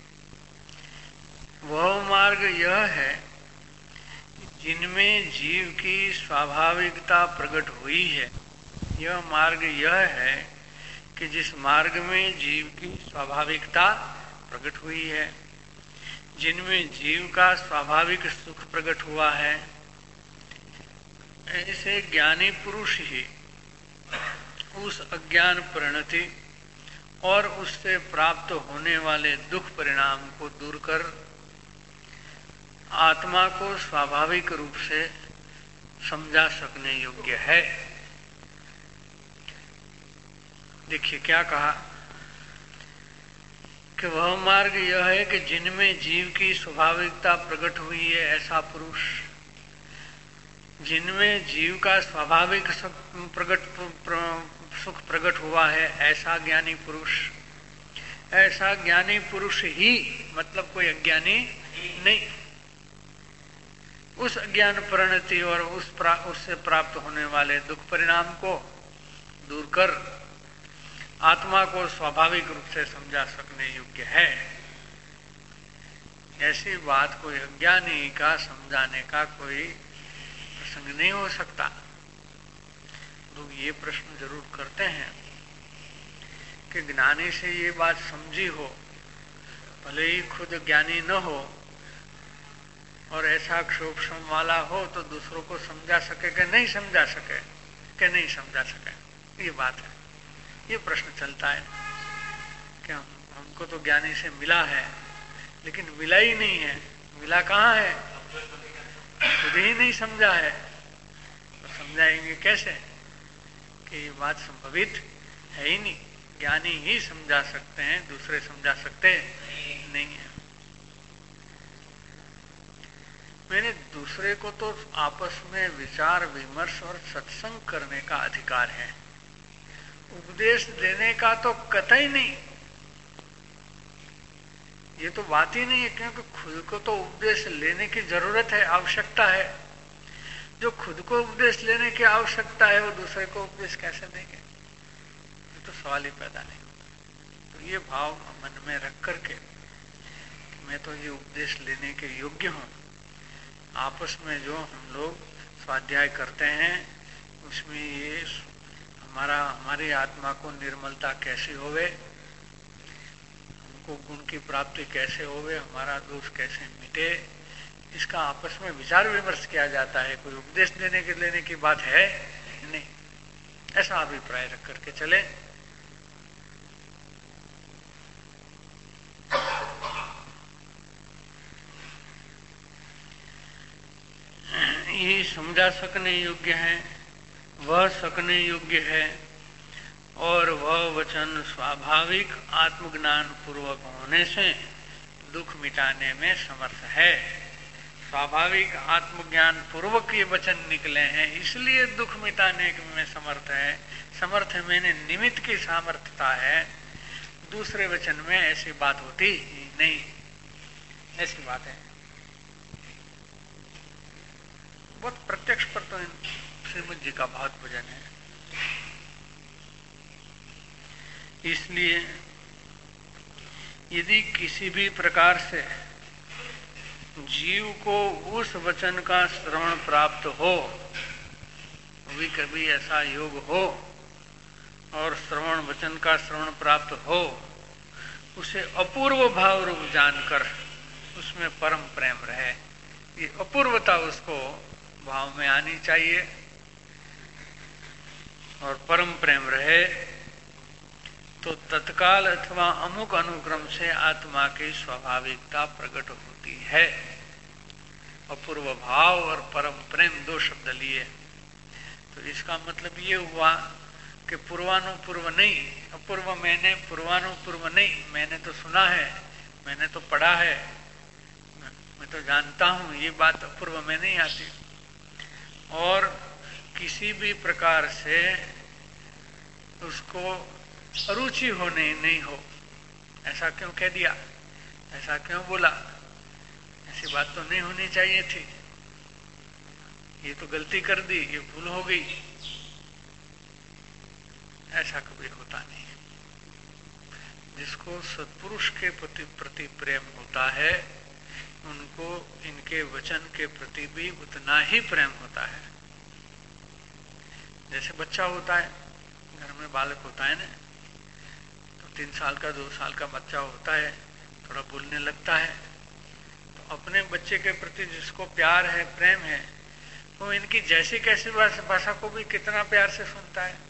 वह मार्ग यह है जिनमें जीव की स्वाभाविकता प्रकट हुई है। यह मार्ग यह है कि जिस मार्ग में जीव की स्वाभाविकता प्रकट हुई है, जिनमें जीव का स्वाभाविक सुख प्रकट हुआ है, ऐसे ज्ञानी पुरुष ही उस अज्ञान परिणति और उससे प्राप्त होने वाले दुख परिणाम को दूर कर आत्मा को स्वाभाविक रूप से समझा सकने योग्य है। देखिए क्या कहा कि वह मार्ग यह है कि जिनमें जीव की स्वाभाविकता प्रकट हुई है, ऐसा पुरुष, जिनमें जीव का स्वाभाविक प्रकट सुख प्रकट हुआ है, ऐसा ज्ञानी पुरुष, ऐसा ज्ञानी पुरुष ही, मतलब कोई अज्ञानी नहीं, उस अज्ञान परिणति और उस प्रा, उससे प्राप्त होने वाले दुख परिणाम को दूर कर आत्मा को स्वाभाविक रूप से समझा सकने योग्य है। ऐसी बात कोई अज्ञानी का समझाने का कोई प्रसंग नहीं हो सकता। लोग ये प्रश्न जरूर करते हैं कि ज्ञानी से ये बात समझी हो, भले ही खुद ज्ञानी न हो और ऐसा क्षोभ वाला हो, तो दूसरों को समझा सके कि नहीं समझा सके, कि नहीं समझा सके। ये बात है, ये प्रश्न चलता है कि हम, हमको तो ज्ञानी से मिला है, लेकिन मिला ही नहीं है। मिला कहाँ है, खुद ही नहीं समझा है, तो समझाएंगे कैसे कि ये बात संभवित है ही नहीं। ज्ञानी ही समझा सकते हैं, दूसरे समझा सकते नहीं है। मैंने दूसरे को तो आपस में विचार विमर्श और सत्संग करने का अधिकार है, उपदेश देने का तो कतई नहीं। ये तो बात ही नहीं है, क्योंकि खुद को तो उपदेश लेने की जरूरत है, आवश्यकता है। जो खुद को उपदेश लेने की आवश्यकता है, वो दूसरे को उपदेश कैसे देंगे? ये तो सवाल ही पैदा नहीं होता। तो ये भाव मन में रख करके कि मैं तो ये उपदेश लेने के योग्य हूँ। आपस में जो हम लोग स्वाध्याय करते हैं, उसमें ये हमारा हमारी आत्मा को निर्मलता कैसी होवे, हमको गुण की प्राप्ति कैसे होवे, हमारा दोष कैसे मिटे, इसका आपस में विचार विमर्श किया जाता है। कोई उपदेश देने के लेने की बात है नहीं, ऐसा अभिप्राय रख करके चले। ये समझा सकने योग्य है, वह सकने योग्य है, और वह वचन स्वाभाविक आत्मज्ञान पूर्वक होने से दुख मिटाने में समर्थ है। स्वाभाविक आत्मज्ञान पूर्वक ये वचन निकले हैं, इसलिए दुख मिटाने में समर्थ है। समर्थ मैंने निमित्त की सामर्थ्यता है। दूसरे वचन में ऐसी बात होती नहीं, ऐसी बात है। बहुत प्रत्यक्ष पर तो श्रीमद जी का बहुत वचन है। इसलिए यदि किसी भी प्रकार से जीव को उस वचन का श्रवण प्राप्त हो, कभी कभी ऐसा योग हो और श्रवण वचन का श्रवण प्राप्त हो, उसे अपूर्व भाव रूप जानकर उसमें परम प्रेम रहे। ये अपूर्वता उसको भाव में आनी चाहिए और परम प्रेम रहे, तो तत्काल अथवा अमुक अनुक्रम से आत्मा की स्वाभाविकता प्रकट होती है। अपूर्व भाव और परम प्रेम दो शब्द लिए, तो इसका मतलब ये हुआ कि पूर्वानुपूर्व नहीं, अपूर्व मैंने पूर्वानुपूर्व नहीं, मैंने तो सुना है, मैंने तो पढ़ा है, मैं तो जानता हूं, ये बात अपूर्व में नहीं आती। और किसी भी प्रकार से उसको अरुचि होने नहीं हो, ऐसा क्यों कह दिया, ऐसा क्यों बोला, ऐसी बात तो नहीं होनी चाहिए थी, ये तो गलती कर दी, ये भूल हो गई, ऐसा कभी होता नहीं। जिसको सत्पुरुष के प्रति प्रति प्रेम होता है, उनको इनके वचन के प्रति भी उतना ही प्रेम होता है। जैसे बच्चा होता है, घर में बालक होता है ना, तीन साल का दो साल का बच्चा होता है, थोड़ा बोलने लगता है, तो अपने बच्चे के प्रति जिसको प्यार है, प्रेम है, वो इनकी जैसी कैसी भाषा को भी कितना प्यार से सुनता है।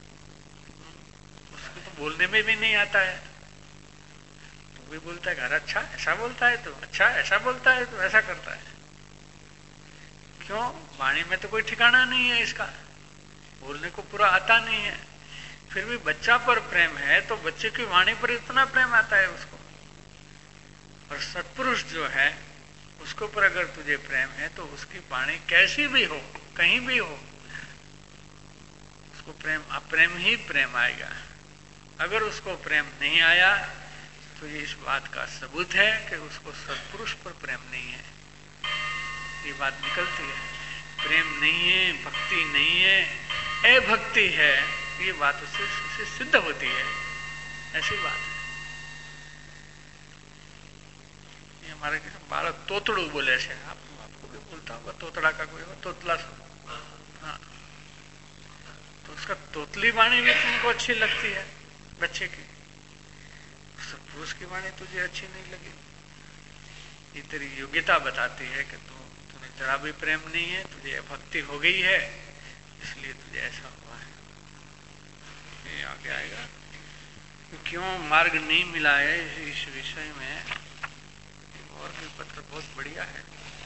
उसको तो बोलने में भी नहीं आता है, तो भी बोलता है, घर अच्छा ऐसा बोलता है, तो अच्छा ऐसा बोलता है, तो ऐसा करता है। क्यों? वाणी में तो कोई ठिकाना नहीं है इसका, बोलने को पूरा आता नहीं है, फिर भी बच्चा पर प्रेम है, तो बच्चे की वाणी पर इतना प्रेम आता है उसको। और सत्पुरुष जो है, उसको पर अगर तुझे प्रेम है, तो उसकी वाणी कैसी भी हो, कहीं भी हो, उसको प्रेम अप्रेम ही प्रेम आएगा। अगर उसको प्रेम नहीं आया, तो ये इस बात का सबूत है कि उसको सत्पुरुष पर प्रेम नहीं है। ये बात निकलती है, प्रेम नहीं है, भक्ति नहीं है, अभक्ति है, ये बात उससे, उससे सिद्ध होती है, ऐसी बात है। ये हमारे बालक तोतड़ू बोले से, आप, आपको भी बोलता होगा, तोतड़ा का कोई हो, तोतला सब, हाँ, तो उसका तोतली वाणी भी तुमको अच्छी लगती है बच्चे की, सत्पुरुष की वाणी तुझे अच्छी नहीं लगी। ये तेरी योग्यता बताती है कि तू तुम्हें जरा भी प्रेम नहीं है, तुझे भक्ति हो गई है, इसलिए तुझे ऐसा हुआ है। ये आगे आएगा क्यों मार्ग नहीं मिला है इस विषय में, और भी पत्र बहुत बढ़िया है।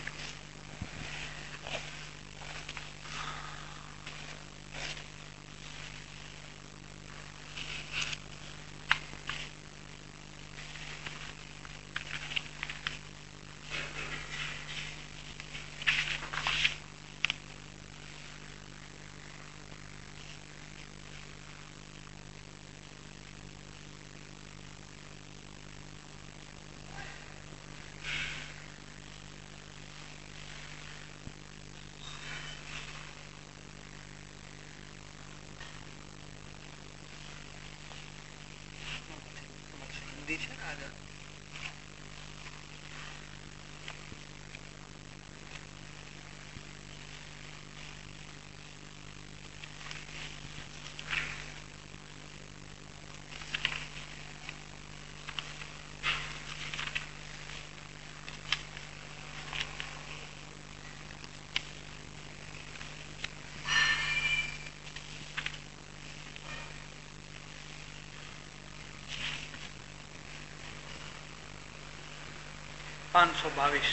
पांच सौ बावीस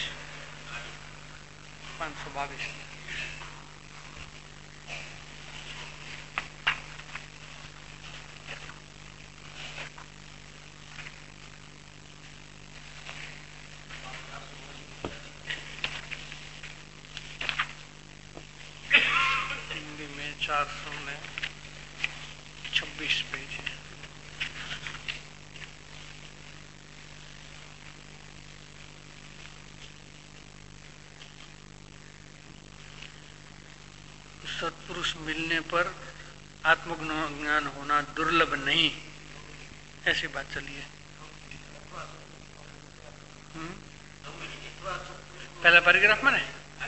पांच सौ बावीस चार सौ में छब्बीस पेज है। सत्पुरुष मिलने पर आत्मज्ञान होना दुर्लभ नहीं, ऐसी बात चली है। पहला पैराग्राफ में है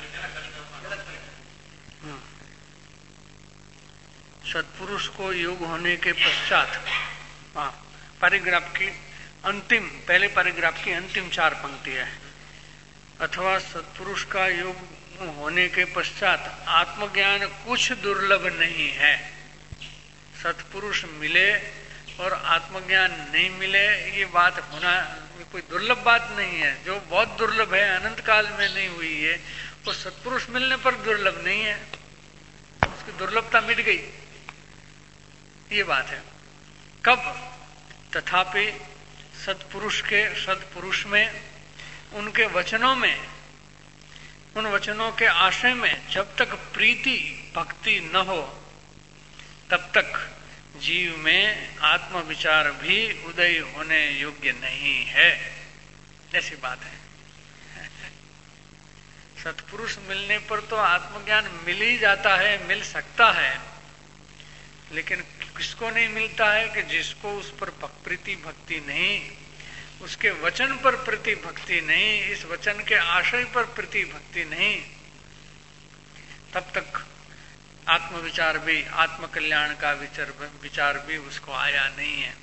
सत्पुरुष को योग होने के पश्चात, हाँ पैराग्राफ की अंतिम, पहले पैराग्राफ की अंतिम चार पंक्ति है। अथवा सत्पुरुष का योग होने के पश्चात आत्मज्ञान कुछ दुर्लभ नहीं है। सत्पुरुष मिले और आत्मज्ञान नहीं मिले, ये बात होना कोई दुर्लभ बात नहीं है। जो बहुत दुर्लभ है, अनंत काल में नहीं हुई है, वो सत्पुरुष मिलने पर दुर्लभ नहीं है, उसकी दुर्लभता मिट गई, ये बात है। कब? तथापि सत्पुरुष के सत्पुरुष में, उनके वचनों में, उन वचनों के आशय में जब तक प्रीति भक्ति न हो तब तक जीव में आत्म विचार भी उदय होने योग्य नहीं है, ऐसी बात है। सत्पुरुष मिलने पर तो आत्मज्ञान मिल ही जाता है, मिल सकता है, लेकिन किसको नहीं मिलता है कि जिसको उस पर प्रीति भक्ति नहीं, उसके वचन पर प्रीति भक्ति नहीं, इस वचन के आशय पर प्रीति भक्ति नहीं, तब तक आत्म विचार भी, आत्म कल्याण का विचार विचार भी उसको आया नहीं है।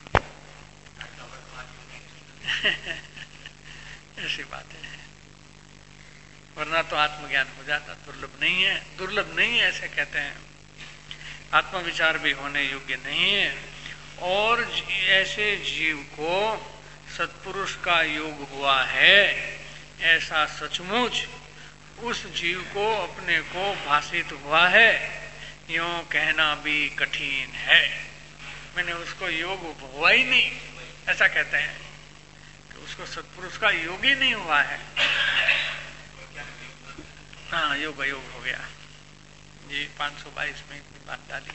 ऐसी बात है, वरना तो आत्मज्ञान हो जाता, दुर्लभ नहीं है, दुर्लभ नहीं है ऐसे कहते हैं। आत्म विचार भी होने योग्य नहीं है, और ऐसे जीव को सत्पुरुष का योग हुआ है, ऐसा सचमुच उस जीव को अपने को भाषित हुआ है, यूं कहना भी कठिन है। मैंने उसको योग हुआ ही नहीं, ऐसा कहते हैं कि उसको सत्पुरुष का योग ही नहीं हुआ है। हाँ, योग योग हो गया जी, पांच सौ बाईस में इतनी बात डाली।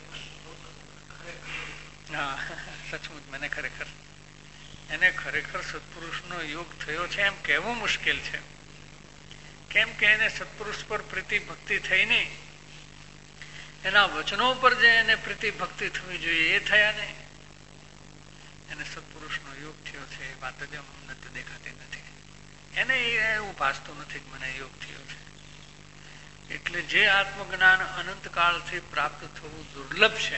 हाँ, सचमुच मैंने खरेखर એને ખરેખર સત્પુરુષનો યોગ થયો છે એમ કહેવું મુશ્કેલ છે, કેમ કે એને સત્પુરુષ પર પ્રીતિ ભક્તિ થઈ નહીં, એના વચનો પર જે એને પ્રીતિ ભક્તિ થવી જોઈએ એ થયા નહીં, એને સત્પુરુષનો યોગ થયો છે એ વાત જ અમને તો દેખાતી નથી, એને એવું ભાસતું નથી કે મને યોગ થયો છે। એટલે જે આત્મજ્ઞાન અનંત કાળથી પ્રાપ્ત થવું દુર્લભ છે,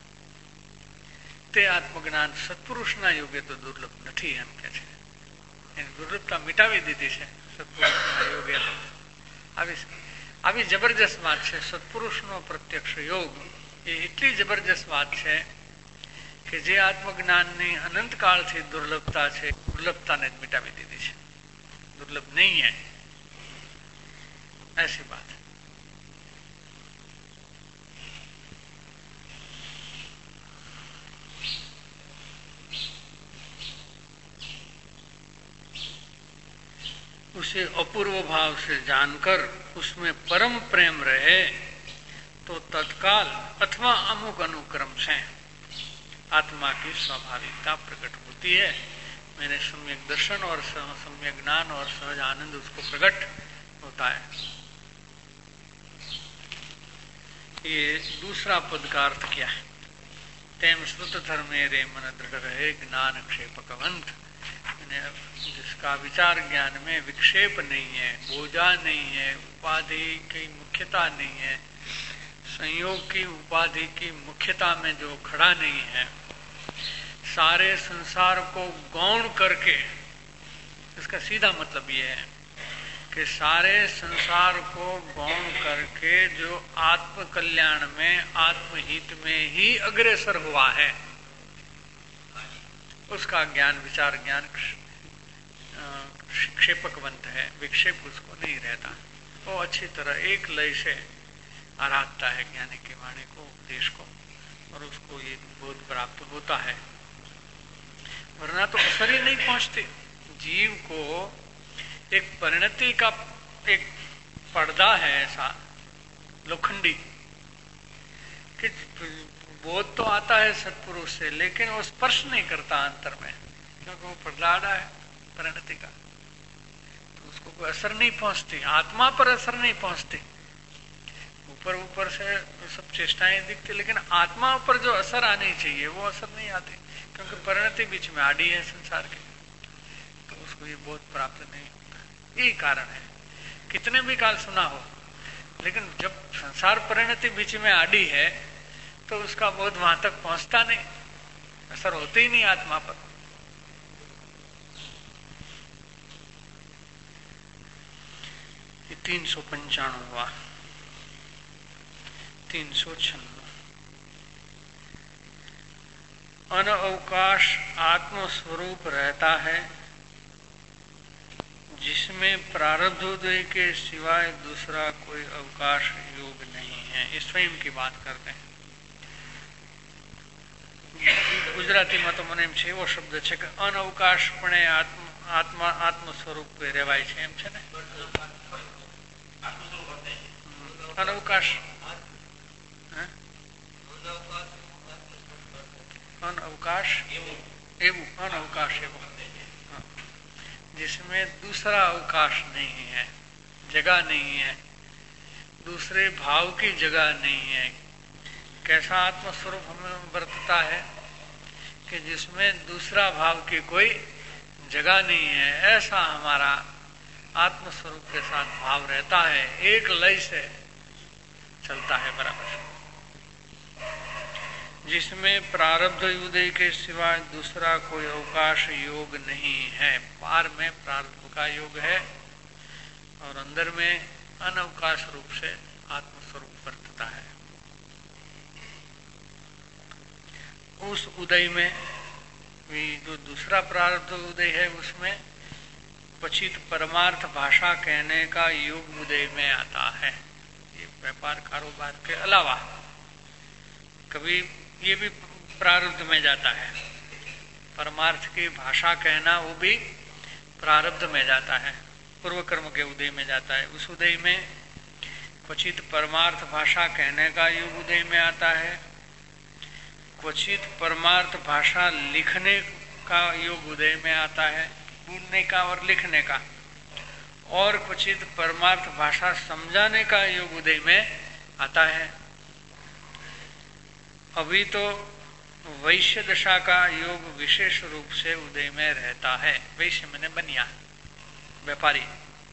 તે આત્મજ્ઞાન સત્પુરુષના યોગે તો દુર્લભ નથી એમ કે છે, એની દુર્લભતા મિટાવી દીધી છે સત્પુરુષના યોગે। આવી આવી જબરજસ્ત વાત છે, સત્પુરુષનો પ્રત્યક્ષ યોગ એ એટલી જબરજસ્ત વાત છે કે જે આત્મજ્ઞાનની અનંત કાળથી દુર્લભતા છે, દુર્લભતાને જ મિટાવી દીધી છે, दुर्लभ नहीं है, ऐसी बात है। उसे अपूर्व भाव से जानकर उसमें परम प्रेम रहे तो तत्काल अथवा अमुक अनुक्रम से आत्मा की स्वाभाविकता प्रकट होती है। मैंने सम्यक दर्शन और सम्यक ज्ञान और सहज आनंद उसको प्रकट होता है। ये दूसरा पद का अर्थ क्या है? तेम श्रुत धर्मे रे मन दृढ़ रहे ज्ञान क्षेपकवंत, जिसका विचार ज्ञान में विक्षेप नहीं है, बोझा नहीं है, उपाधि की मुख्यता नहीं है, संयोग की उपाधि की मुख्यता में जो खड़ा नहीं है, सारे संसार को गौण करके, इसका सीधा मतलब ये है कि सारे संसार को गौण करके जो आत्म कल्याण में, आत्महित में ही अग्रसर हुआ है, उसका ज्ञान विचार ज्ञान क्षेपकवंत है, विक्षेप उसको नहीं रहता। वो अच्छी तरह एक लय से आराधता है ज्ञानी की वाणी को, उपदेश को, और उसको ये बोध प्राप्त होता है, वरना तो असर ही नहीं पहुंचती। जीव को एक परिणति का एक पर्दा है ऐसा लोखंडी, कि बोध तो आता है सत्पुरुष से, लेकिन वो स्पर्श नहीं करता अंतर में, क्योंकि वो प्रहलाड़ा है परिणति का, तो उसको कोई असर नहीं पहुंचती, आत्मा पर असर नहीं पहुंचती। ऊपर ऊपर से सब चेष्टाएं दिखती, लेकिन आत्मा पर जो असर आनी चाहिए वो असर नहीं आती, क्योंकि परिणति बीच में आड़ी है संसार की, तो उसको ये बोध प्राप्त नहीं होता। यही कारण है, कितने भी काल सुना हो, लेकिन जब संसार परिणति बीच में आड़ी है तो उसका बोध वहां तक पहुंचता नहीं, असर होते ही नहीं आत्मा पर। ये तीन सौ पंचाणु हुआ। तीन सौ छन्नू, अनअवकाश आत्म स्वरूप रहता है जिसमें प्रारब्धोदय के सिवाय दूसरा कोई अवकाश योग नहीं है। ये स्वयं की बात करते हैं। ગુજરાતીમાં તો મને એમ છે એવો શબ્દ છે કે અનઅવકાશપણે આત્મ આત્મા આત્મ સ્વરૂપે રહેવાય છે, એમ છે ને અનઅવકાશ अनअवकाश एवं अनअवकाश एवं जिसमें दूसरा अवकाश नहीं है, जगह नहीं है, दूसरे भाव की जगह नहीं है। कैसा आत्मस्वरूप हमें बरतता है कि जिसमें दूसरा भाव की कोई जगह नहीं है, ऐसा हमारा आत्मस्वरूप के साथ भाव रहता है, एक लय से चलता है बराबर, जिसमें प्रारब्ध उदय के सिवाय दूसरा कोई अवकाश योग नहीं है। पार में प्रारब्ध का योग है और अंदर में अनवकाश रूप से आत्मस्वरूप वर्तता है। उस उदय में भी जो दूसरा प्रारब्ध उदय है, उसमें पचित परमार्थ भाषा कहने का योग उदय में आता है। ये व्यापार कारोबार के अलावा कभी ये भी प्रारब्ध में जाता है, परमार्थ की भाषा कहना वो भी प्रारब्ध में जाता है, पूर्व कर्म के उदय में जाता है। उस उदय में क्वचित परमार्थ भाषा कहने का योग उदय में आता है, क्वचित परमार्थ भाषा लिखने का योग उदय में आता है, बोलने का और लिखने का, और क्वचित परमार्थ भाषा समझाने का योग उदय में आता है। अभी तो वैश्य दशा का योग विशेष रूप से उदय में रहता है। वैश्य मैंने बनिया, व्यापारी।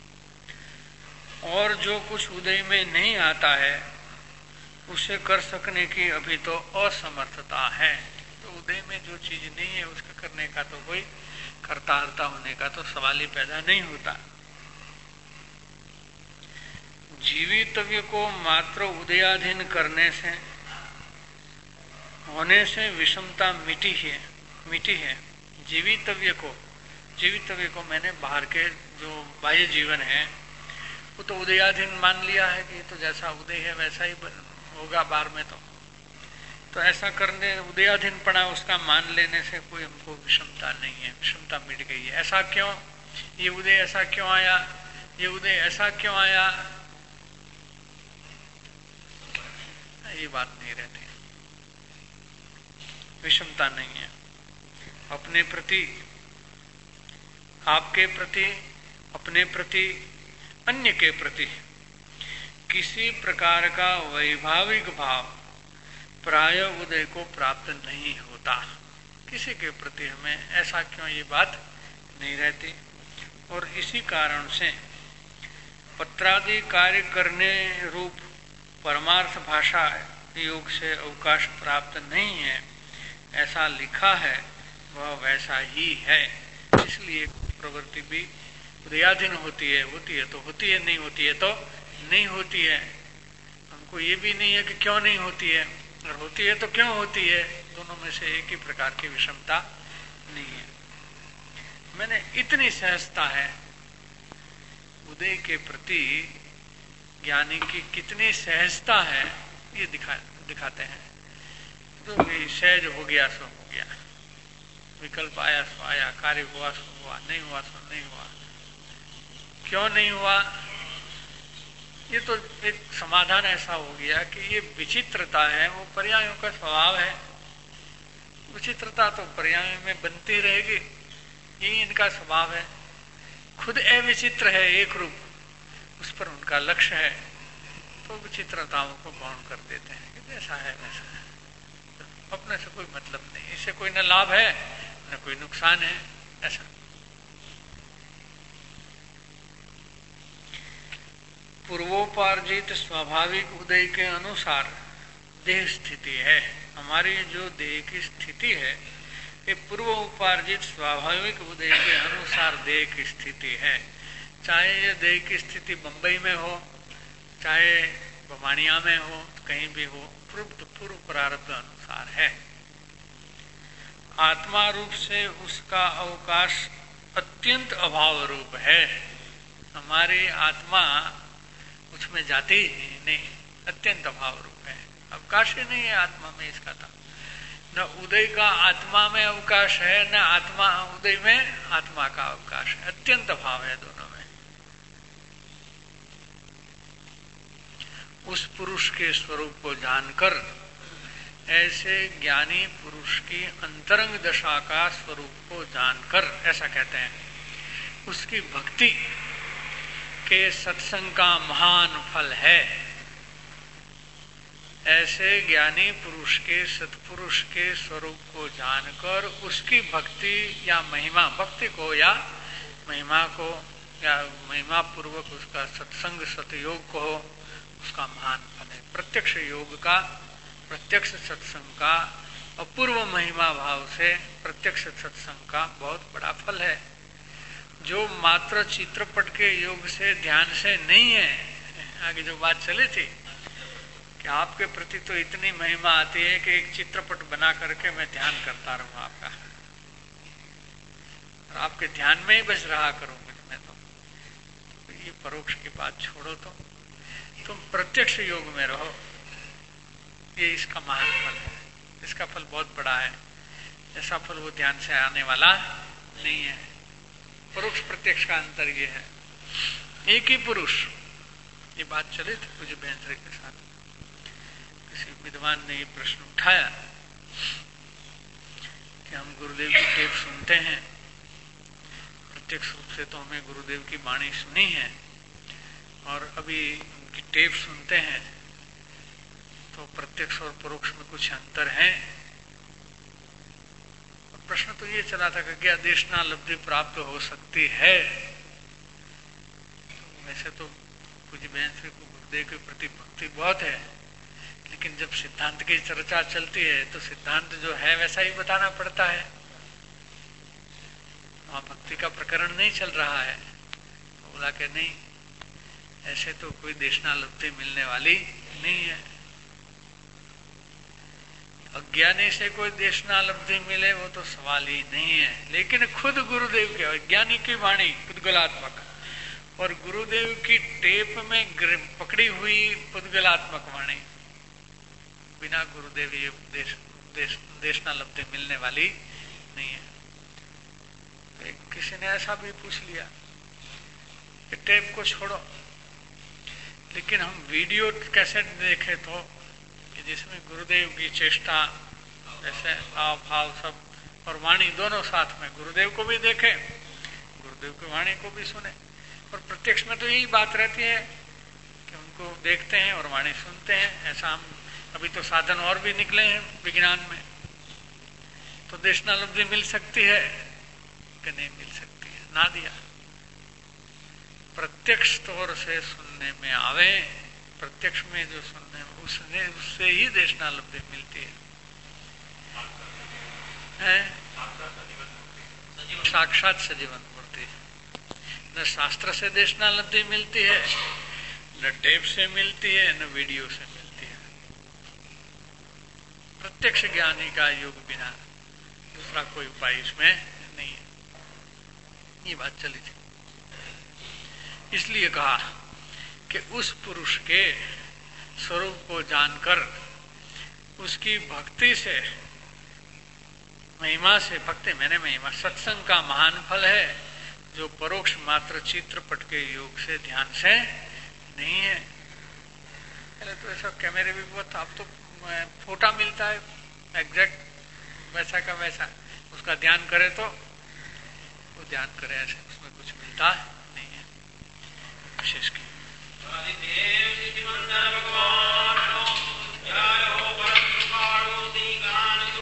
और जो कुछ उदय में नहीं आता है उसे कर सकने की अभी तो असमर्थता है। तो उदय में जो चीज नहीं है उसका करने का तो कोई कर्ताहर्ता होने का तो सवाल ही पैदा नहीं होता। जीवितव्य को मात्र उदयाधीन करने से होने से विषमता मिटी है मिटी है जीवितव्य को जीवितव्य को मैंने बाहर के जो बाह्य जीवन है वो तो उदयाधीन मान लिया है कि तो जैसा उदय है वैसा ही होगा बाहर में। तो तो ऐसा करने उदयाधीनपना उसका मान लेने से कोई हमको विषमता नहीं है, विषमता मिट गई है। ऐसा क्यों, ये उदय ऐसा क्यों आया, ये उदय ऐसा क्यों आया, ये बात नहीं रहती, विषमता नहीं है। अपने प्रति, आपके प्रति, अपने प्रति, अन्य के प्रति किसी प्रकार का वैभाविक भाव प्राय उदय को प्राप्त नहीं होता। किसी के प्रति हमें ऐसा क्यों, ये बात नहीं रहती। और इसी कारण से पत्रादि कार्य करने रूप परमार्थ भाषा योग से अवकाश प्राप्त नहीं है, ऐसा लिखा है, वह वैसा ही है। इसलिए प्रवृत्ति भी उदयाधीन होती है, होती है तो होती है, नहीं होती है तो नहीं होती है। हमको ये भी नहीं है कि क्यों नहीं होती है, और होती है तो क्यों होती है, दोनों में से एक ही प्रकार की विषमता नहीं है। मैंने इतनी सहजता है उदय के प्रति, ज्ञानी की कितनी सहजता है ये दिखा दिखाते हैं। तो भी सहज हो गया सो हो गया, विकल्प आया सो आया, कार्य हुआ सो हुआ, नहीं हुआ सो नहीं हुआ। क्यों नहीं हुआ, ये तो एक समाधान ऐसा हो गया कि ये विचित्रता है वो पर्यायों का स्वभाव है। विचित्रता तो पर्यायों में बनती रहेगी, यही इनका स्वभाव है। खुद अविचित्र है, एक रूप, उस पर उनका लक्ष्य है, तो विचित्रताओं को गौण कर देते हैं कि जैसा है वैसा है, तो अपने से कोई मतलब नहीं, इससे कोई न लाभ है न कोई नुकसान है, ऐसा। पूर्वोपार्जित स्वाभाविक उदय के अनुसार देह स्थिति है। हमारी जो देह की स्थिति है ये पूर्व उपार्जित स्वाभाविक उदय के अनुसार देह की स्थिति है। चाहे ये देह की स्थिति बंबई में हो, चाहे बमानिया में हो, कहीं भी हो, पूर्व पूर्व प्रारब्ध अनुसार है। आत्मा रूप से उसका अवकाश अत्यंत अभाव रूप है। हमारी आत्मा उसमें जाती ही नहीं, अत्यंत अभाव रूप है, अवकाश ही नहीं है आत्मा में इसका। था न उदय का आत्मा में अवकाश है, न आत्मा उदय में आत्मा का अवकाश है, अत्यंत अभाव है दोनों में। उस पुरुष के स्वरूप को जानकर ऐसे ज्ञानी पुरुष की अंतरंग दशा का स्वरूप को जानकर, ऐसा कहते हैं, उसकी भक्ति के सत्संग का महान फल है। ऐसे ज्ञानी पुरुष के, सत्पुरुष के स्वरूप को जानकर उसकी भक्ति या महिमा, भक्ति को या महिमा को या महिमा पूर्वक उसका सत्संग सतयोग को उसका महान फल है। प्रत्यक्ष योग का, प्रत्यक्ष सत्संग का अपूर्व महिमा भाव से प्रत्यक्ष सत्संग का बहुत बड़ा फल है, जो मात्र चित्रपट के योग से, ध्यान से नहीं है। आगे जो बात चली थी कि आपके प्रति तो इतनी महिमा आती है कि एक चित्रपट बना करके मैं ध्यान करता रहूं आपका, और आपके ध्यान में ही बस रहा करूं मैं तो, तो ये परोक्ष की बात छोड़ो, तो तुम प्रत्यक्ष योग में रहो, ये इसका महान फल है। इसका फल बहुत बड़ा है, ऐसा फल वो ध्यान से आने वाला नहीं है। परोक्ष प्रत्यक्ष का अंतर ये है, एक ही पुरुष। ये बात चली थी पूज्य बहन के साथ, किसी विद्वान ने ये प्रश्न उठाया कि हम गुरुदेव की टेप सुनते हैं, प्रत्यक्ष रूप से तो हमें गुरुदेव की वाणी सुनी है, और अभी उनकी टेप सुनते हैं, तो प्रत्यक्ष और परोक्ष में कुछ अंतर है। और प्रश्न तो ये चला था कि क्या देशना लब्धि प्राप्त हो सकती है। तो वैसे तो पूज्य बहन श्री को गुरुदेव के प्रति भक्ति बहुत है, लेकिन जब सिद्धांत की चर्चा चलती है तो सिद्धांत जो है वैसा ही बताना पड़ता है। वहां भक्ति का प्रकरण नहीं चल रहा है, तो बोला कि नहीं, ऐसे तो कोई देशना लब्धि मिलने वाली नहीं है। अज्ञानी से कोई देशना लब्धि मिले वो तो सवाल ही नहीं है, लेकिन खुद गुरुदेव के, अज्ञानी की वाणी पुद्गलात्मक और गुरुदेव की टेप में पकड़ी हुई पुद्गलात्मक वाणी, बिना गुरुदेव ये देश, देश, देशना लब्धि मिलने वाली नहीं है। एक किसी ने ऐसा भी पूछ लिया कि टेप को छोड़ो, लेकिन हम वीडियो कैसेट देखे तो कि जिसमें गुरुदेव की चेष्टा, जैसे हाव भाव सब और वाणी दोनों साथ में, गुरुदेव को भी देखे, गुरुदेव की वाणी को भी सुने। और प्रत्यक्ष में तो यही बात रहती है कि उनको देखते हैं और वाणी सुनते हैं। ऐसा हम, अभी तो साधन और भी निकले हैं विज्ञान में, तो देशना लब्धि मिल सकती है कि नहीं मिल सकती है, ना दिया। प्रत्यक्ष तौर से सुनने में आवे, प्रत्यक्ष में जो सुनने उसने उससे ही देशना लब्धि मिलती है, है? साक्षात सजीवन मूर्ति। न शास्त्र से देशना लब्धि मिलती है, न टेप से मिलती है, न वीडियो से मिलती है। प्रत्यक्ष ज्ञानी का योग बिना दूसरा कोई उपाय इसमें नहीं है। ये बात चली थी। इसलिए कहा कि उस पुरुष के स्वरूप को जानकर उसकी भक्ति से, महिमा से, भक्ति मैंने महिमा, सत्संग का महान फल है, जो परोक्ष मात्र चित्रपट के योग से, ध्यान से नहीं है। और कैमरे भी बहुत, अब तो फोटा मिलता है एग्जैक्ट वैसा का वैसा, उसका ध्यान करे तो वो ध्यान करे ऐसे, उसमें कुछ मिलता नहीं है विशेष की।